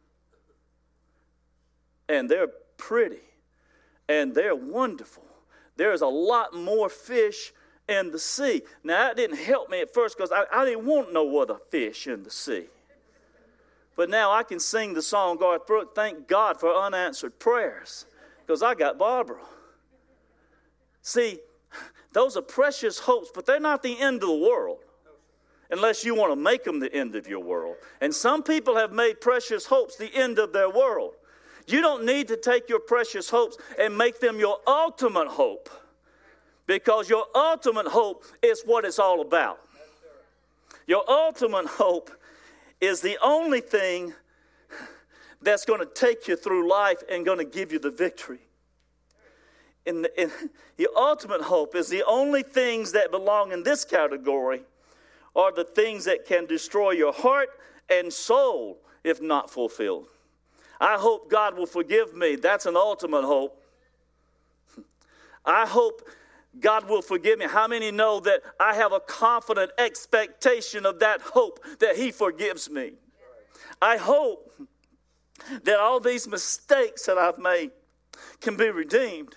G: And they're pretty. And they're wonderful. There's a lot more fish in the sea." Now, that didn't help me at first because I didn't want no other fish in the sea. But now I can sing the song, Garth Brooks, "Thank God for Unanswered Prayers," because I got Barbara. See, those are precious hopes, but they're not the end of the world unless you want to make them the end of your world. And some people have made precious hopes the end of their world. You don't need to take your precious hopes and make them your ultimate hope, because your ultimate hope is what it's all about. Your ultimate hope is the only thing that's going to take you through life and going to give you the victory. Your ultimate hope is the only things that belong in this category are the things that can destroy your heart and soul if not fulfilled. I hope God will forgive me. That's an ultimate hope. I hope God will forgive me. How many know that I have a confident expectation of that hope that He forgives me? I hope that all these mistakes that I've made can be redeemed.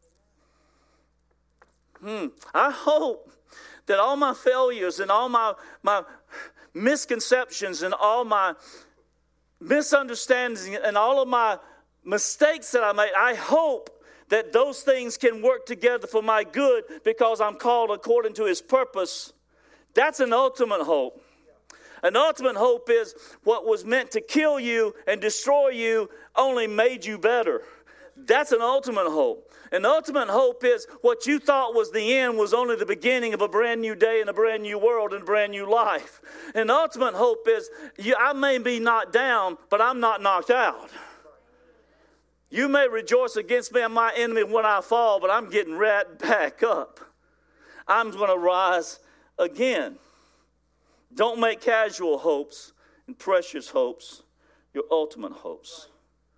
G: I hope that all my failures and all my misconceptions and all my misunderstandings and all of my mistakes that I made, I hope that those things can work together for my good because I'm called according to His purpose. That's an ultimate hope. An ultimate hope is what was meant to kill you and destroy you only made you better. That's an ultimate hope. An ultimate hope is what you thought was the end was only the beginning of a brand new day and a brand new world and a brand new life. An ultimate hope is I may be knocked down, but I'm not knocked out. You may rejoice against me and my enemy when I fall, but I'm getting right back up. I'm going to rise again. Don't make casual hopes and precious hopes your ultimate hopes.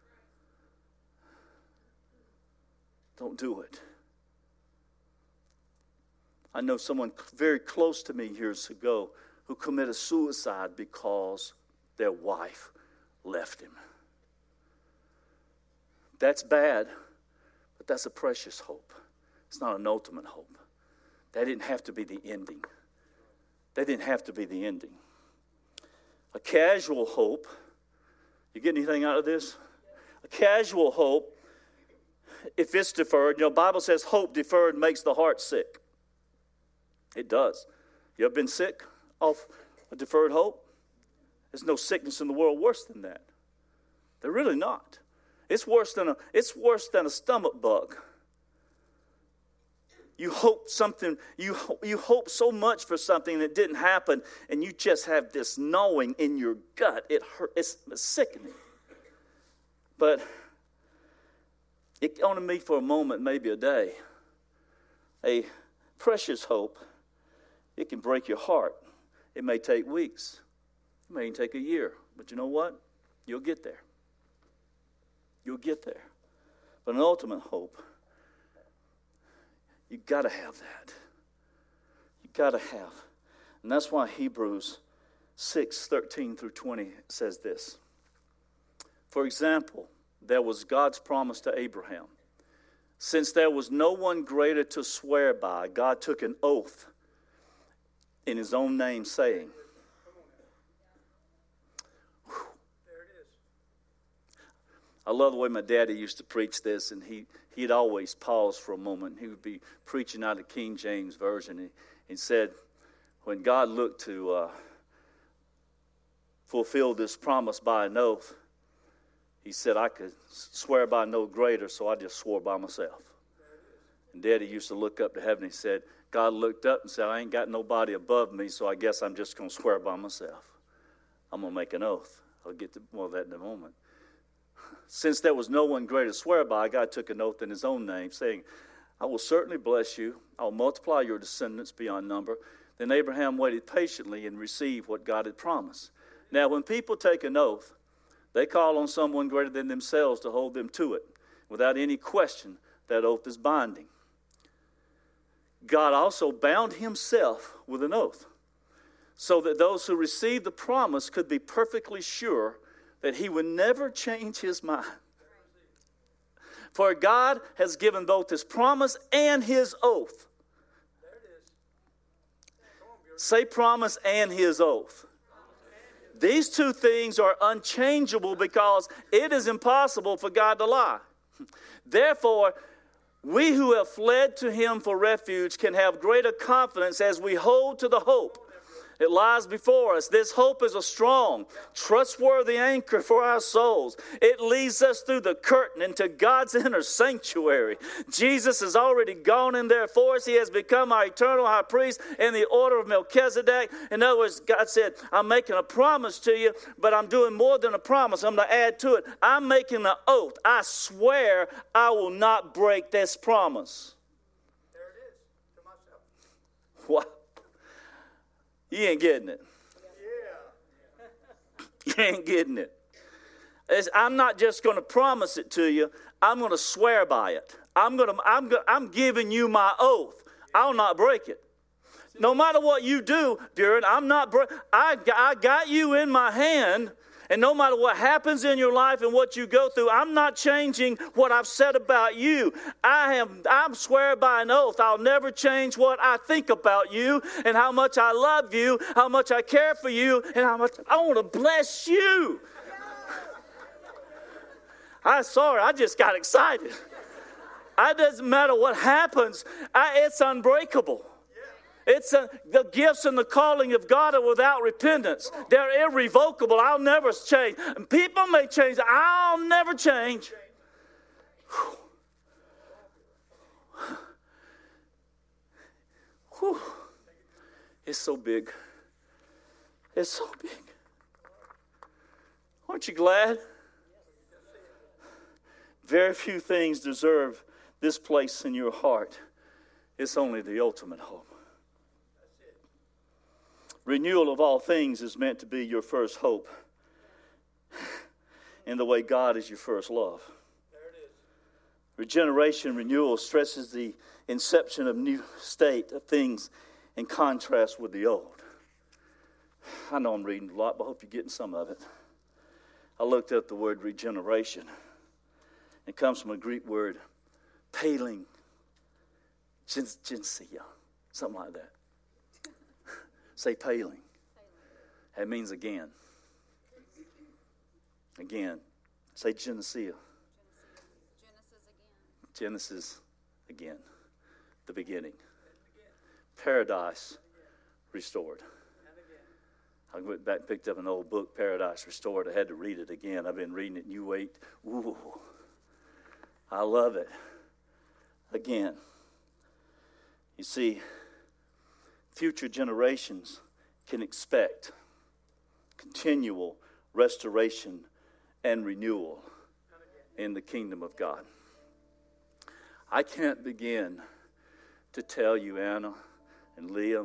G: Don't do it. I know someone very close to me years ago who committed suicide because their wife left him. That's bad, but that's a precious hope. It's not an ultimate hope. That didn't have to be the ending. That didn't have to be the ending. A casual hope, you get anything out of this? A casual hope, if it's deferred, the Bible says hope deferred makes the heart sick. It does. You ever been sick off a deferred hope? There's no sickness in the world worse than that. They're really not. It's worse than a stomach bug. You hope something, you hope so much for something that didn't happen, and you just have this knowing in your gut. It hurts. It's sickening. But it only me for a moment, maybe a day. A precious hope, it can break your heart. It may take weeks. It may even take a year. But you know what? You'll get there. You'll get there. But an ultimate hope, you got to have that. You got to have. And that's why Hebrews 6:13 through 20 says this. For example, there was God's promise to Abraham. Since there was no one greater to swear by, God took an oath in His own name, saying, I love the way my daddy used to preach this, and he'd always pause for a moment. He would be preaching out of King James Version. He said, when God looked to fulfill this promise by an oath, He said, I could swear by no greater, so I just swore by myself. And Daddy used to look up to heaven. He said, God looked up and said, I ain't got nobody above me, so I guess I'm just going to swear by myself. I'm going to make an oath. I'll get to more of that in a moment. Since there was no one greater to swear by, God took an oath in his own name, saying, I will certainly bless you. I will multiply your descendants beyond number. Then Abraham waited patiently and received what God had promised. Now, when people take an oath, they call on someone greater than themselves to hold them to it. Without any question, that oath is binding. God also bound himself with an oath, so that those who received the promise could be perfectly sure that he would never change his mind. For God has given both his promise and his oath. Say promise and his oath. These two things are unchangeable because it is impossible for God to lie. Therefore, we who have fled to him for refuge can have greater confidence as we hold to the hope that lies before us. This hope is a strong, trustworthy anchor for our souls. It leads us through the curtain into God's inner sanctuary. Jesus has already gone in there for us. He has become our eternal high priest in the order of Melchizedek. In other words, God said, I'm making a promise to you, but I'm doing more than a promise. I'm going to add to it. I'm making an oath. I swear I will not break this promise.
H: There it is, to myself.
G: What? You ain't getting it. You ain't getting it. I'm not just going to promise it to you. I'm going to swear by it. I'm giving you my oath. I'll not break it. No matter what you do, Buren, I got you in my hand. And no matter what happens in your life and what you go through, I'm not changing what I've said about you. I'm swearing by an oath. I'll never change what I think about you and how much I love you, how much I care for you, and how much I want to bless you. I'm sorry, I just got excited. It doesn't matter what happens. It's unbreakable. The gifts and the calling of God are without repentance. They're irrevocable. I'll never change. And people may change. I'll never change. Whew. It's so big. It's so big. Aren't you glad? Very few things deserve this place in your heart. It's only the ultimate hope. Renewal of all things is meant to be your first hope, in the way God is your first love.
H: There it is.
G: Regeneration, renewal stresses the inception of new state of things in contrast with the old. I know I'm reading a lot, but I hope you're getting some of it. I looked up the word regeneration. It comes from a Greek word, paling, gensia, something like that. Say paling. That means again. Again. Say Genesia. Genesis again. The beginning. Paradise restored. I went back and picked up an old book, Paradise Restored. I had to read it again. I've been reading it, and you wait. Ooh, I love it. Again. You see, future generations can expect continual restoration and renewal in the kingdom of God. I can't begin to tell you, Anna and Liam,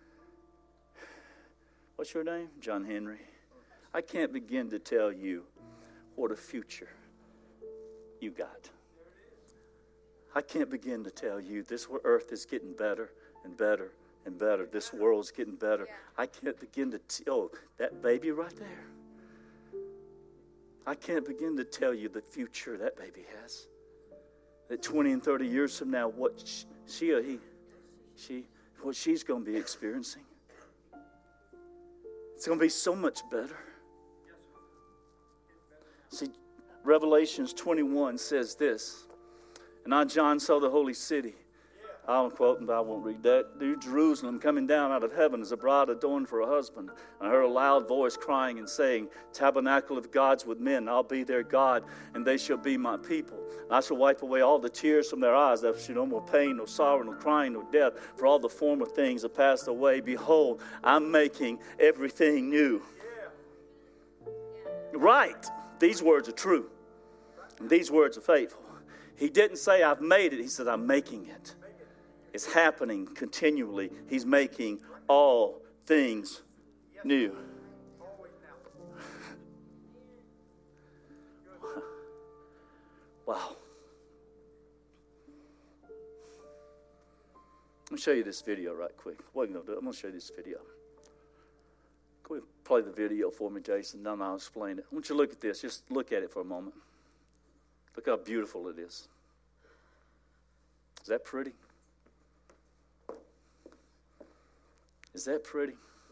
G: what's your name? John Henry. I can't begin to tell you what a future you got. I can't begin to tell you this earth is getting better and better and better. This world's getting better. I can't begin to tell that baby right there. I can't begin to tell you the future that baby has. That 20 and 30 years from now, what what she's going to be experiencing. It's going to be so much better. See, Revelations 21 says this. And I, John, saw the holy city, I'll quote, and I won't read that. New Jerusalem coming down out of heaven as a bride adorned for a husband. I heard a loud voice crying and saying, Tabernacle of gods with men, I'll be their God, and they shall be my people. And I shall wipe away all the tears from their eyes. There shall no more pain, no sorrow, no crying, no death, for all the former things have passed away. Behold, I'm making everything new. Right. These words are true. And these words are faithful. He didn't say, I've made it. He said, I'm making it. It's happening continually. He's making all things new. Wow. Let me show you this video right quick. What are you going to do? I'm going to show you this video. Go ahead and play the video for me, Jason. Then I'll explain it. I want you to look at this. Just look at it for a moment. Look how beautiful it is. Is that pretty? Is that pretty?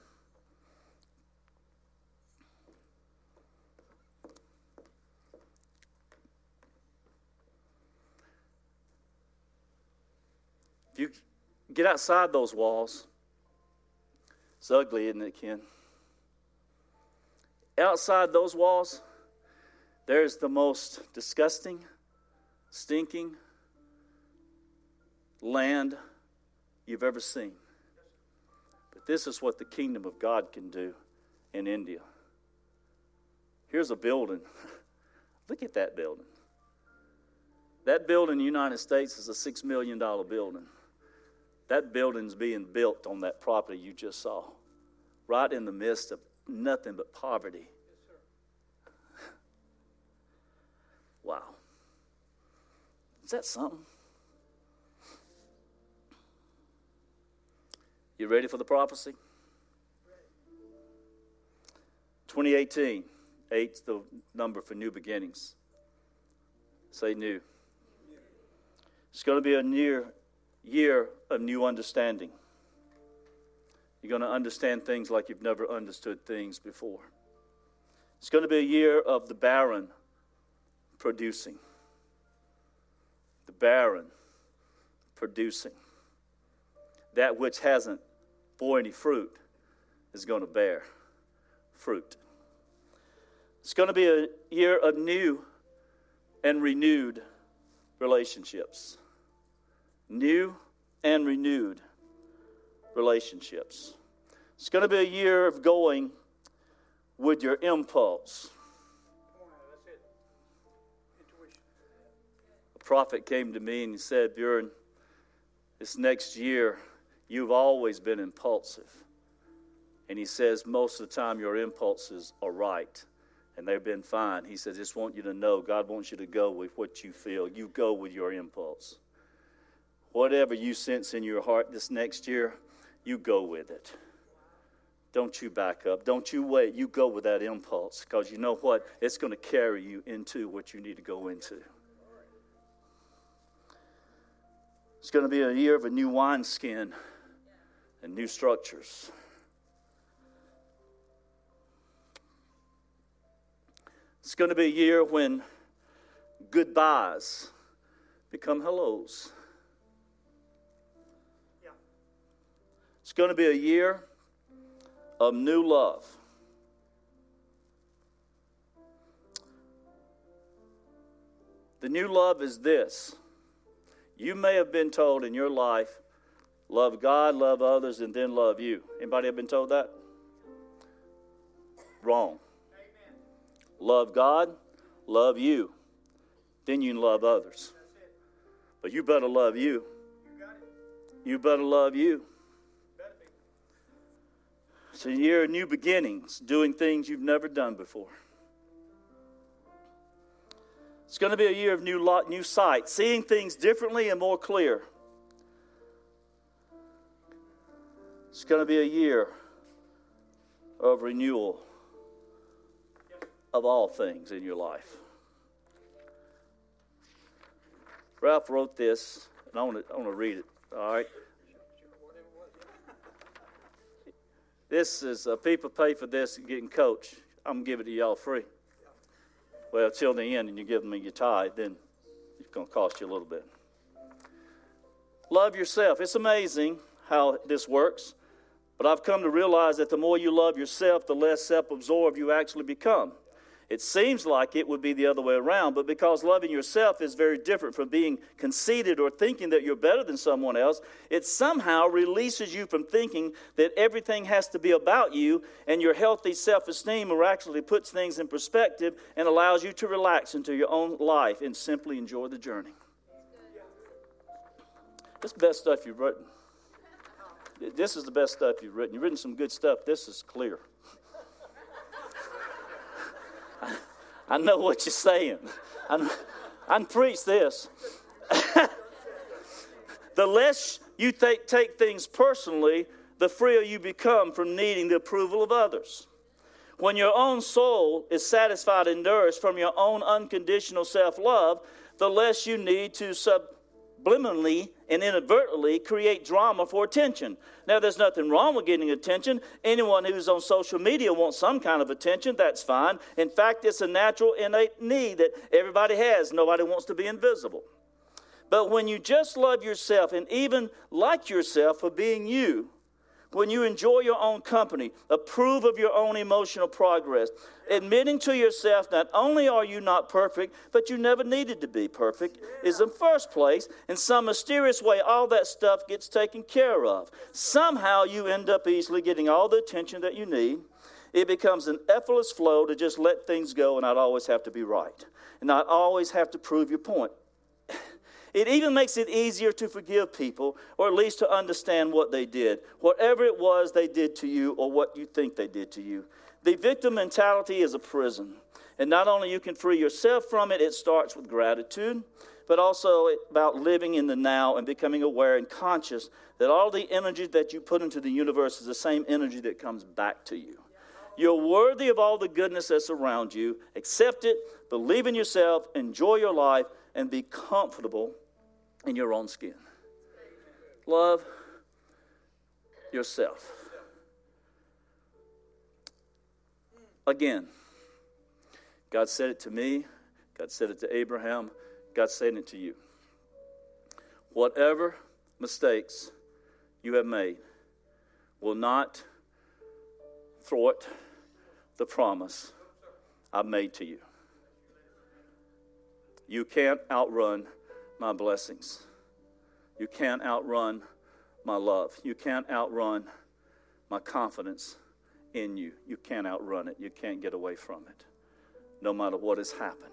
G: If you get outside those walls, it's ugly, isn't it, Ken? Outside those walls, there's the most disgusting, stinking land you've ever seen. But this is what the kingdom of God can do in India. Here's a building. Look at that building. That building in the United States is a $6 million building. That building's being built on that property you just saw, right in the midst of nothing but poverty. Wow. Is that something? You ready for the prophecy? 2018. 8's the number for new beginnings. Say new. It's going to be a year of new understanding. You're going to understand things like you've never understood things before. It's going to be a year of the barren producing. The barren producing. That which hasn't bore any fruit is going to bear fruit. It's going to be a year of new and renewed relationships. New and renewed relationships. It's going to be a year of going with your impulse. A prophet came to me and he said, Bjorn, this next year, you've always been impulsive. And he says, most of the time your impulses are right. And they've been fine. He says, just want you to know, God wants you to go with what you feel. You go with your impulse. Whatever you sense in your heart this next year, you go with it. Don't you back up. Don't you wait. You go with that impulse. Because you know what? It's going to carry you into what you need to go into. It's going to be a year of a new wineskin and new structures. It's going to be a year when goodbyes become hellos. It's going to be a year of new love. The new love is this. You may have been told in your life, love God, love others, and then love you. Anybody have been told that? Wrong. Amen. Love God, love you. Then you can love others. But you better love you. You better love you. It's a year of new beginnings, doing things you've never done before. It's going to be a year of new sight, seeing things differently and more clear. It's going to be a year of renewal of all things in your life. Ralph wrote this, and I want to read it, all right? This is, people pay for this getting coached. I'm going to give it to y'all free. Well, till the end, and you give me your tithe, then it's going to cost you a little bit. Love yourself. It's amazing how this works, but I've come to realize that the more you love yourself, the less self-absorbed you actually become. It seems like it would be the other way around, but because loving yourself is very different from being conceited or thinking that you're better than someone else, it somehow releases you from thinking that everything has to be about you, and your healthy self-esteem miraculously puts things in perspective and allows you to relax into your own life and simply enjoy the journey. This is the best stuff you've written. This is the best stuff you've written. You've written some good stuff. This is clear. I know what you're saying. I preach this. The less you take things personally, the freer you become from needing the approval of others. When your own soul is satisfied and nourished from your own unconditional self-love, the less you need to subliminally and inadvertently create drama for attention. Now, there's nothing wrong with getting attention. Anyone who's on social media wants some kind of attention. That's fine. In fact, it's a natural, innate need that everybody has. Nobody wants to be invisible. But when you just love yourself and even like yourself for being you, when you enjoy your own company, approve of your own emotional progress, admitting to yourself not only are you not perfect, but you never needed to be perfect, is in first place. In some mysterious way, all that stuff gets taken care of. Somehow you end up easily getting all the attention that you need. It becomes an effortless flow to just let things go and not always have to be right, and not always have to prove your point. It even makes it easier to forgive people, or at least to understand what they did, whatever it was they did to you or what you think they did to you. The victim mentality is a prison, and not only you can free yourself from it, it starts with gratitude, but also about living in the now and becoming aware and conscious that all the energy that you put into the universe is the same energy that comes back to you. You're worthy of all the goodness that's around you. Accept it, believe in yourself, enjoy your life, and be comfortable in your own skin. Love yourself. Again, God said it to me. God said it to Abraham. God's saying it to you. Whatever mistakes you have made will not thwart the promise I've made to you. You can't outrun my blessings. You can't outrun my love. You can't outrun my confidence in you. You can't outrun it. You can't get away from it, no matter what has happened.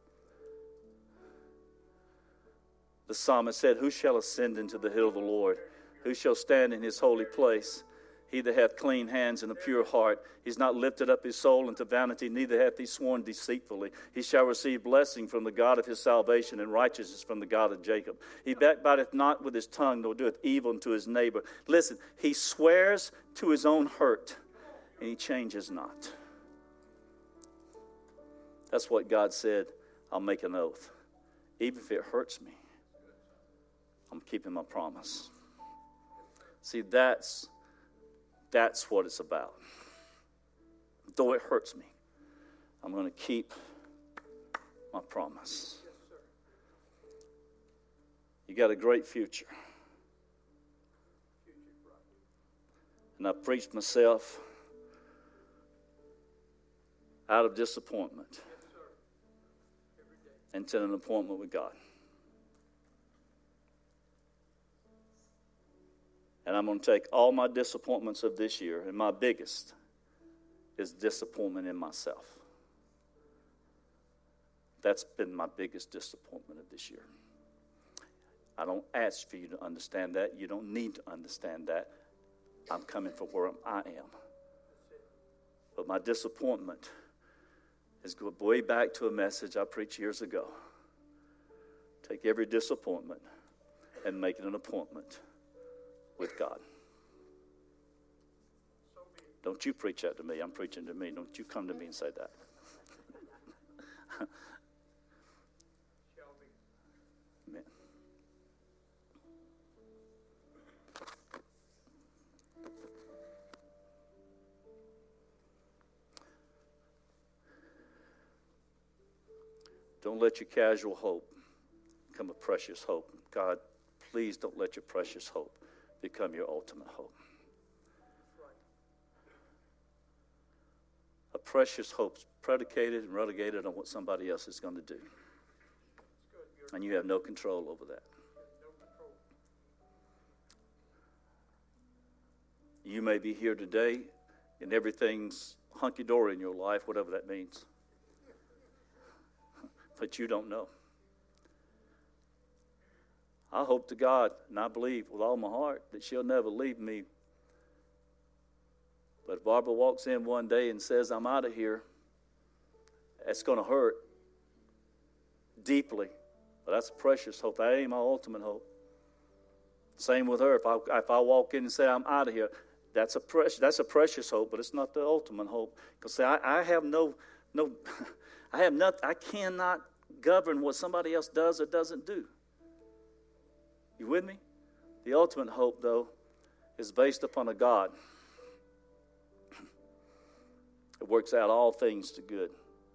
G: The psalmist said, "Who shall ascend into the hill of the Lord? Who shall stand in his holy place? He that hath clean hands and a pure heart, he's not lifted up his soul into vanity, neither hath he sworn deceitfully. He shall receive blessing from the God of his salvation, and righteousness from the God of Jacob. He backbiteth not with his tongue, nor doeth evil unto his neighbor." Listen, he swears to his own hurt, and he changes not. That's what God said. I'll make an oath. Even if it hurts me, I'm keeping my promise. See, that's what it's about. Though it hurts me, I'm going to keep my promise. You got a great future. And I preached myself out of disappointment into an appointment with God. And I'm going to take all my disappointments of this year, and my biggest is disappointment in myself. That's been my biggest disappointment of this year. I don't ask for you to understand that. You don't need to understand that. I'm coming from where I am. But my disappointment is going way back to a message I preached years ago. Take every disappointment and make it an appointment with God. Don't you preach that to me. I'm preaching to me. Don't you come to me and say that. Amen. Don't let your casual hope become a precious hope. God, please don't let your precious hope become your ultimate hope. A precious hope's predicated and relegated on what somebody else is going to do. And you have no control over that. You may be here today and everything's hunky-dory in your life, whatever that means. But you don't know. I hope to God, and I believe with all my heart, that she'll never leave me. But if Barbara walks in one day and says, I'm out of here, that's going to hurt deeply. But that's a precious hope. That ain't my ultimate hope. Same with her. If I walk in and say, I'm out of here, that's a precious hope, but it's not the ultimate hope. Because I have I cannot govern what somebody else does or doesn't do. You with me? The ultimate hope, though, is based upon a God. It works out all things to good.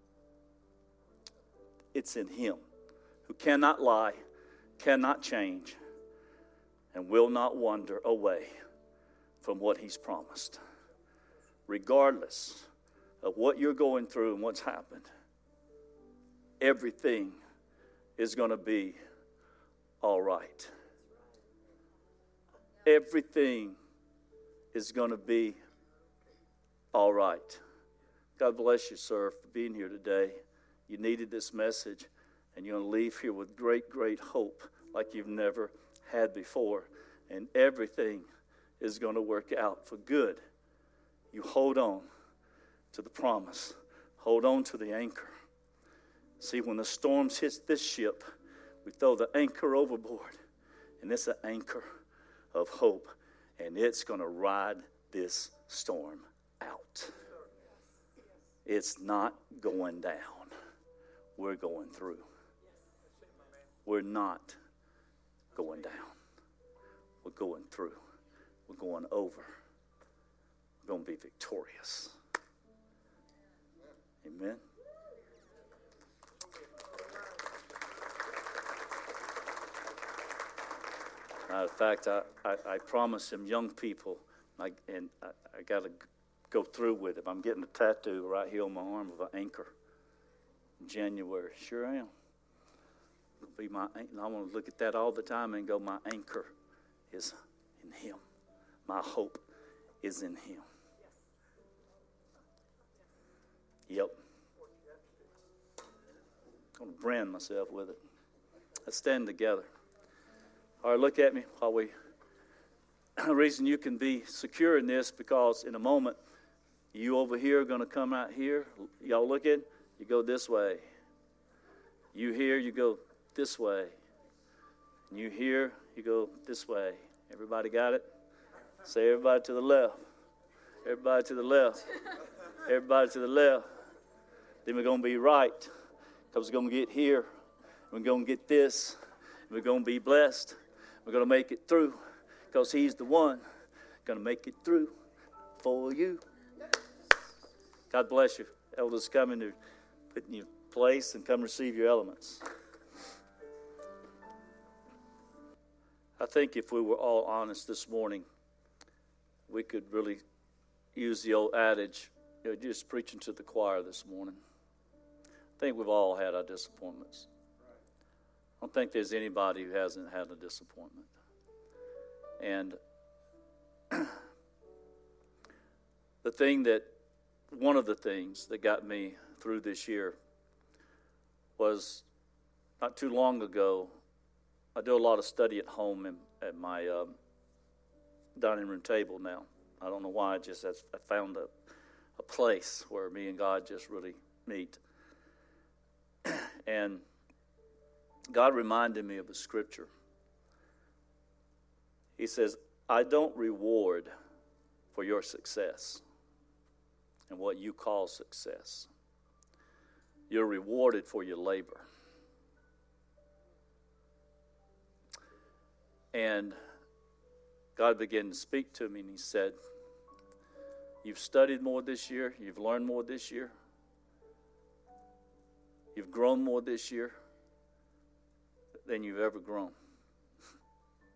G: It's in Him, who cannot lie, cannot change, and will not wander away from what He's promised. Regardless of what you're going through and what's happened, everything is going to be all right. Everything is going to be all right. God bless you, sir, for being here today. You needed this message, and you're going to leave here with great, great hope like you've never had before. And everything is going to work out for good. You hold on to the promise. Hold on to the anchor. See, when the storms hit this ship, we throw the anchor overboard, and it's an anchor of hope, and it's going to ride this storm out. It's not going down. We're going through. We're not going down. We're going through. We're going over. We're going to be victorious. Amen. Matter of fact, I promised some young people, I got to go through with it. I'm getting a tattoo right here on my arm of an anchor in January. Sure am. It'll be my, I want to look at that all the time and go, my anchor is in Him. My hope is in Him. Yep. I'm going to brand myself with it. Let's stand together. All right, look at me while we. The reason you can be secure in this, because in a moment, you over here are going to come out here. Y'all looking? You go this way. You here, you go this way. And you here, you go this way. Everybody got it? Say everybody to the left. Everybody to the left. Everybody to the left. Then we're going to be right. Because we're going to get here. We're going to get this. We're going to be blessed. We're going to make it through. Because He's the one going to make it through for you. God bless you. Elders, come in to put in your place and come receive your elements. I think if we were all honest this morning, we could really use the old adage, just preaching to the choir this morning. I think we've all had our disappointments. I don't think there's anybody who hasn't had a disappointment. And one of the things that got me through this year was not too long ago. I do a lot of study at home at my dining room table now. I don't know why. I found a place where me and God just really meet. And God reminded me of a scripture. He says, I don't reward for your success and what you call success. You're rewarded for your labor. And God began to speak to me, and He said, you've studied more this year. You've learned more this year. You've grown more this year than you've ever grown.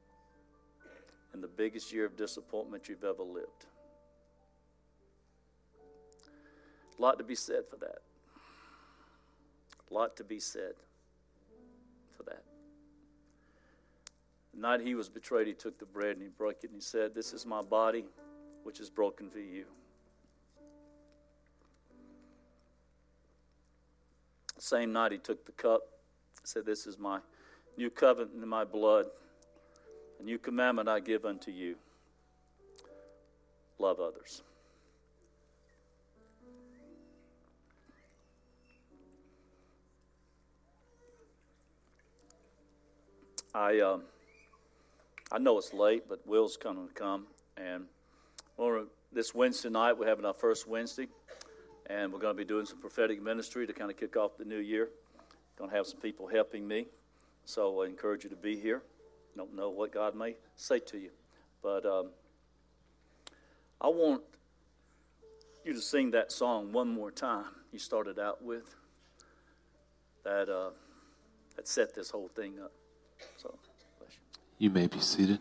G: and the biggest year of disappointment you've ever lived. A lot to be said for that. A lot to be said for that. The night he was betrayed, he took the bread and he broke it and he said, "This is my body, which is broken for you." The same night he took the cup, said, "This is my new covenant in my blood. A new commandment I give unto you. Love others." I know it's late, but Will's going to come. And this Wednesday night, we're having our first Wednesday. And we're going to be doing some prophetic ministry to kind of kick off the new year. Going to have some people helping me. So I encourage you to be here. Don't know what God may say to you. But I want you to sing that song one more time you started out with. That set this whole thing up. So, bless you.
F: You may be seated.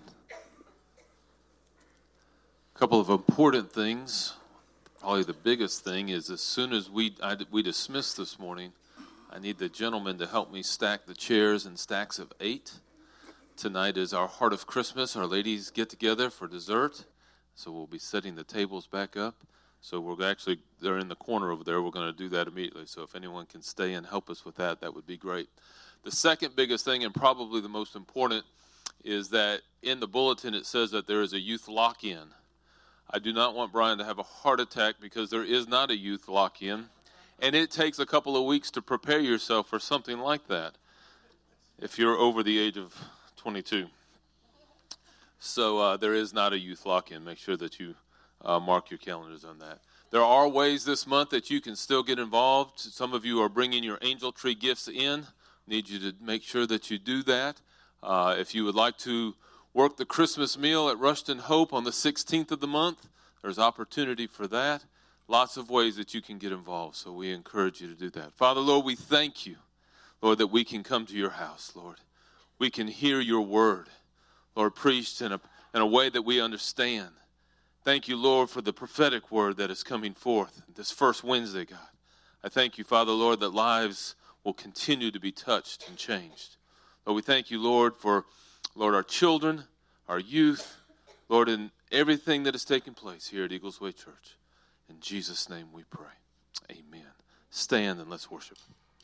F: A couple of important things. Probably the biggest thing is as soon as we dismiss this morning, I need the gentleman to help me stack the chairs in stacks of 8. Tonight is our Heart of Christmas. Our ladies get together for dessert. So we'll be setting the tables back up. So they're in the corner over there. We're going to do that immediately. So if anyone can stay and help us with that, that would be great. The second biggest thing, and probably the most important, is that in the bulletin it says that there is a youth lock-in. I do not want Brian to have a heart attack because there is not a youth lock-in. And it takes a couple of weeks to prepare yourself for something like that if you're over the age of 22. So there is not a youth lock-in. Make sure that you mark your calendars on that. There are ways this month that you can still get involved. Some of you are bringing your angel tree gifts in. Need you to make sure that you do that. If you would like to work the Christmas meal at Rushton Hope on the 16th of the month, there's opportunity for that. Lots of ways that you can get involved, so we encourage you to do that. Father, Lord, we thank you, Lord, that we can come to your house, Lord. We can hear your word, Lord, preached in a way that we understand. Thank you, Lord, for the prophetic word that is coming forth this first Wednesday, God. I thank you, Father, Lord, that lives will continue to be touched and changed. Lord, we thank you, Lord, for, Lord, our children, our youth, Lord, and everything that is taking place here at Eagles Way Church. In Jesus' name we pray. Amen. Stand and let's worship.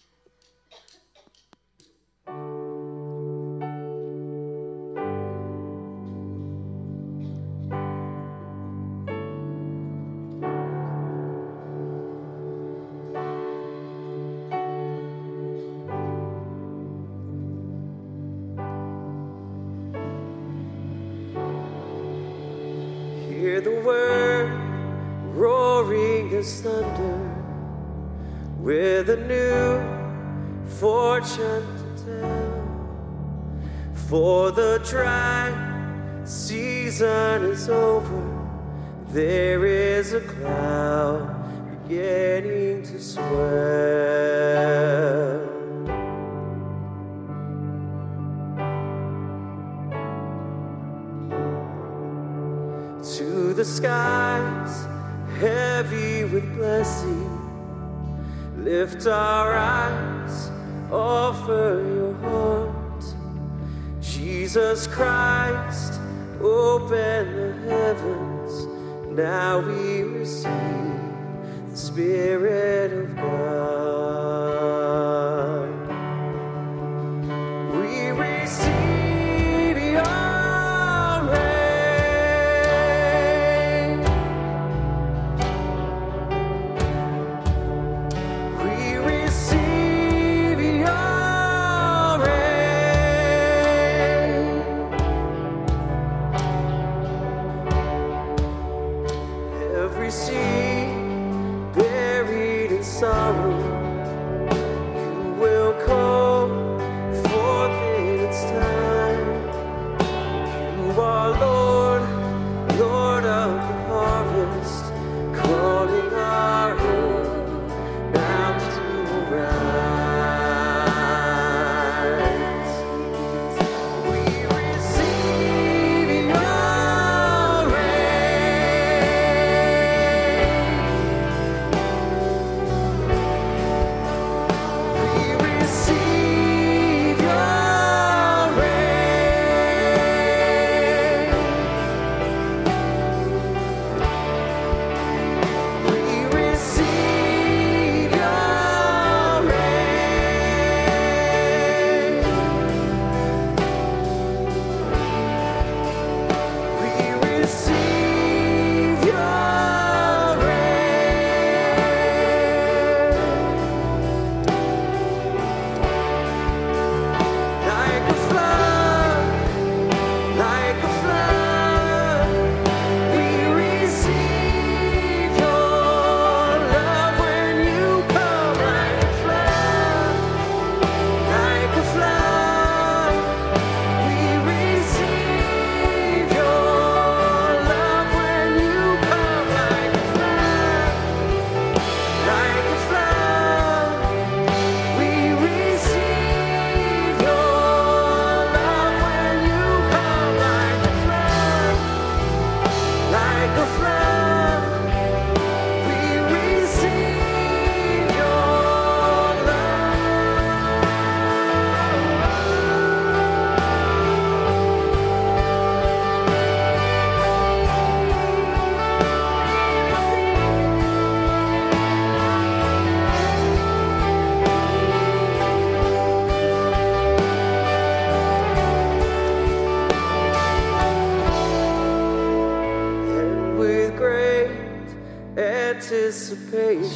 B: Hear the word roaring as thunder, with a new fortune to tell. For the dry season is over, there is a cloud beginning to swell. To the skies, heavy with blessing, lift our eyes, offer your heart. Jesus Christ, open the heavens, now we receive the Spirit of God. We receive your sorrow,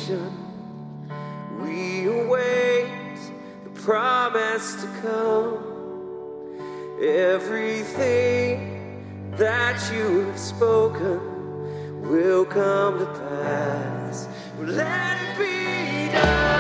B: salvation. We await the promise to come. Everything that you have spoken will come to pass. Let it be done.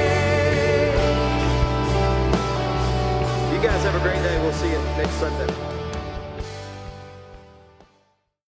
I: You guys have a great day. We'll see you next Sunday.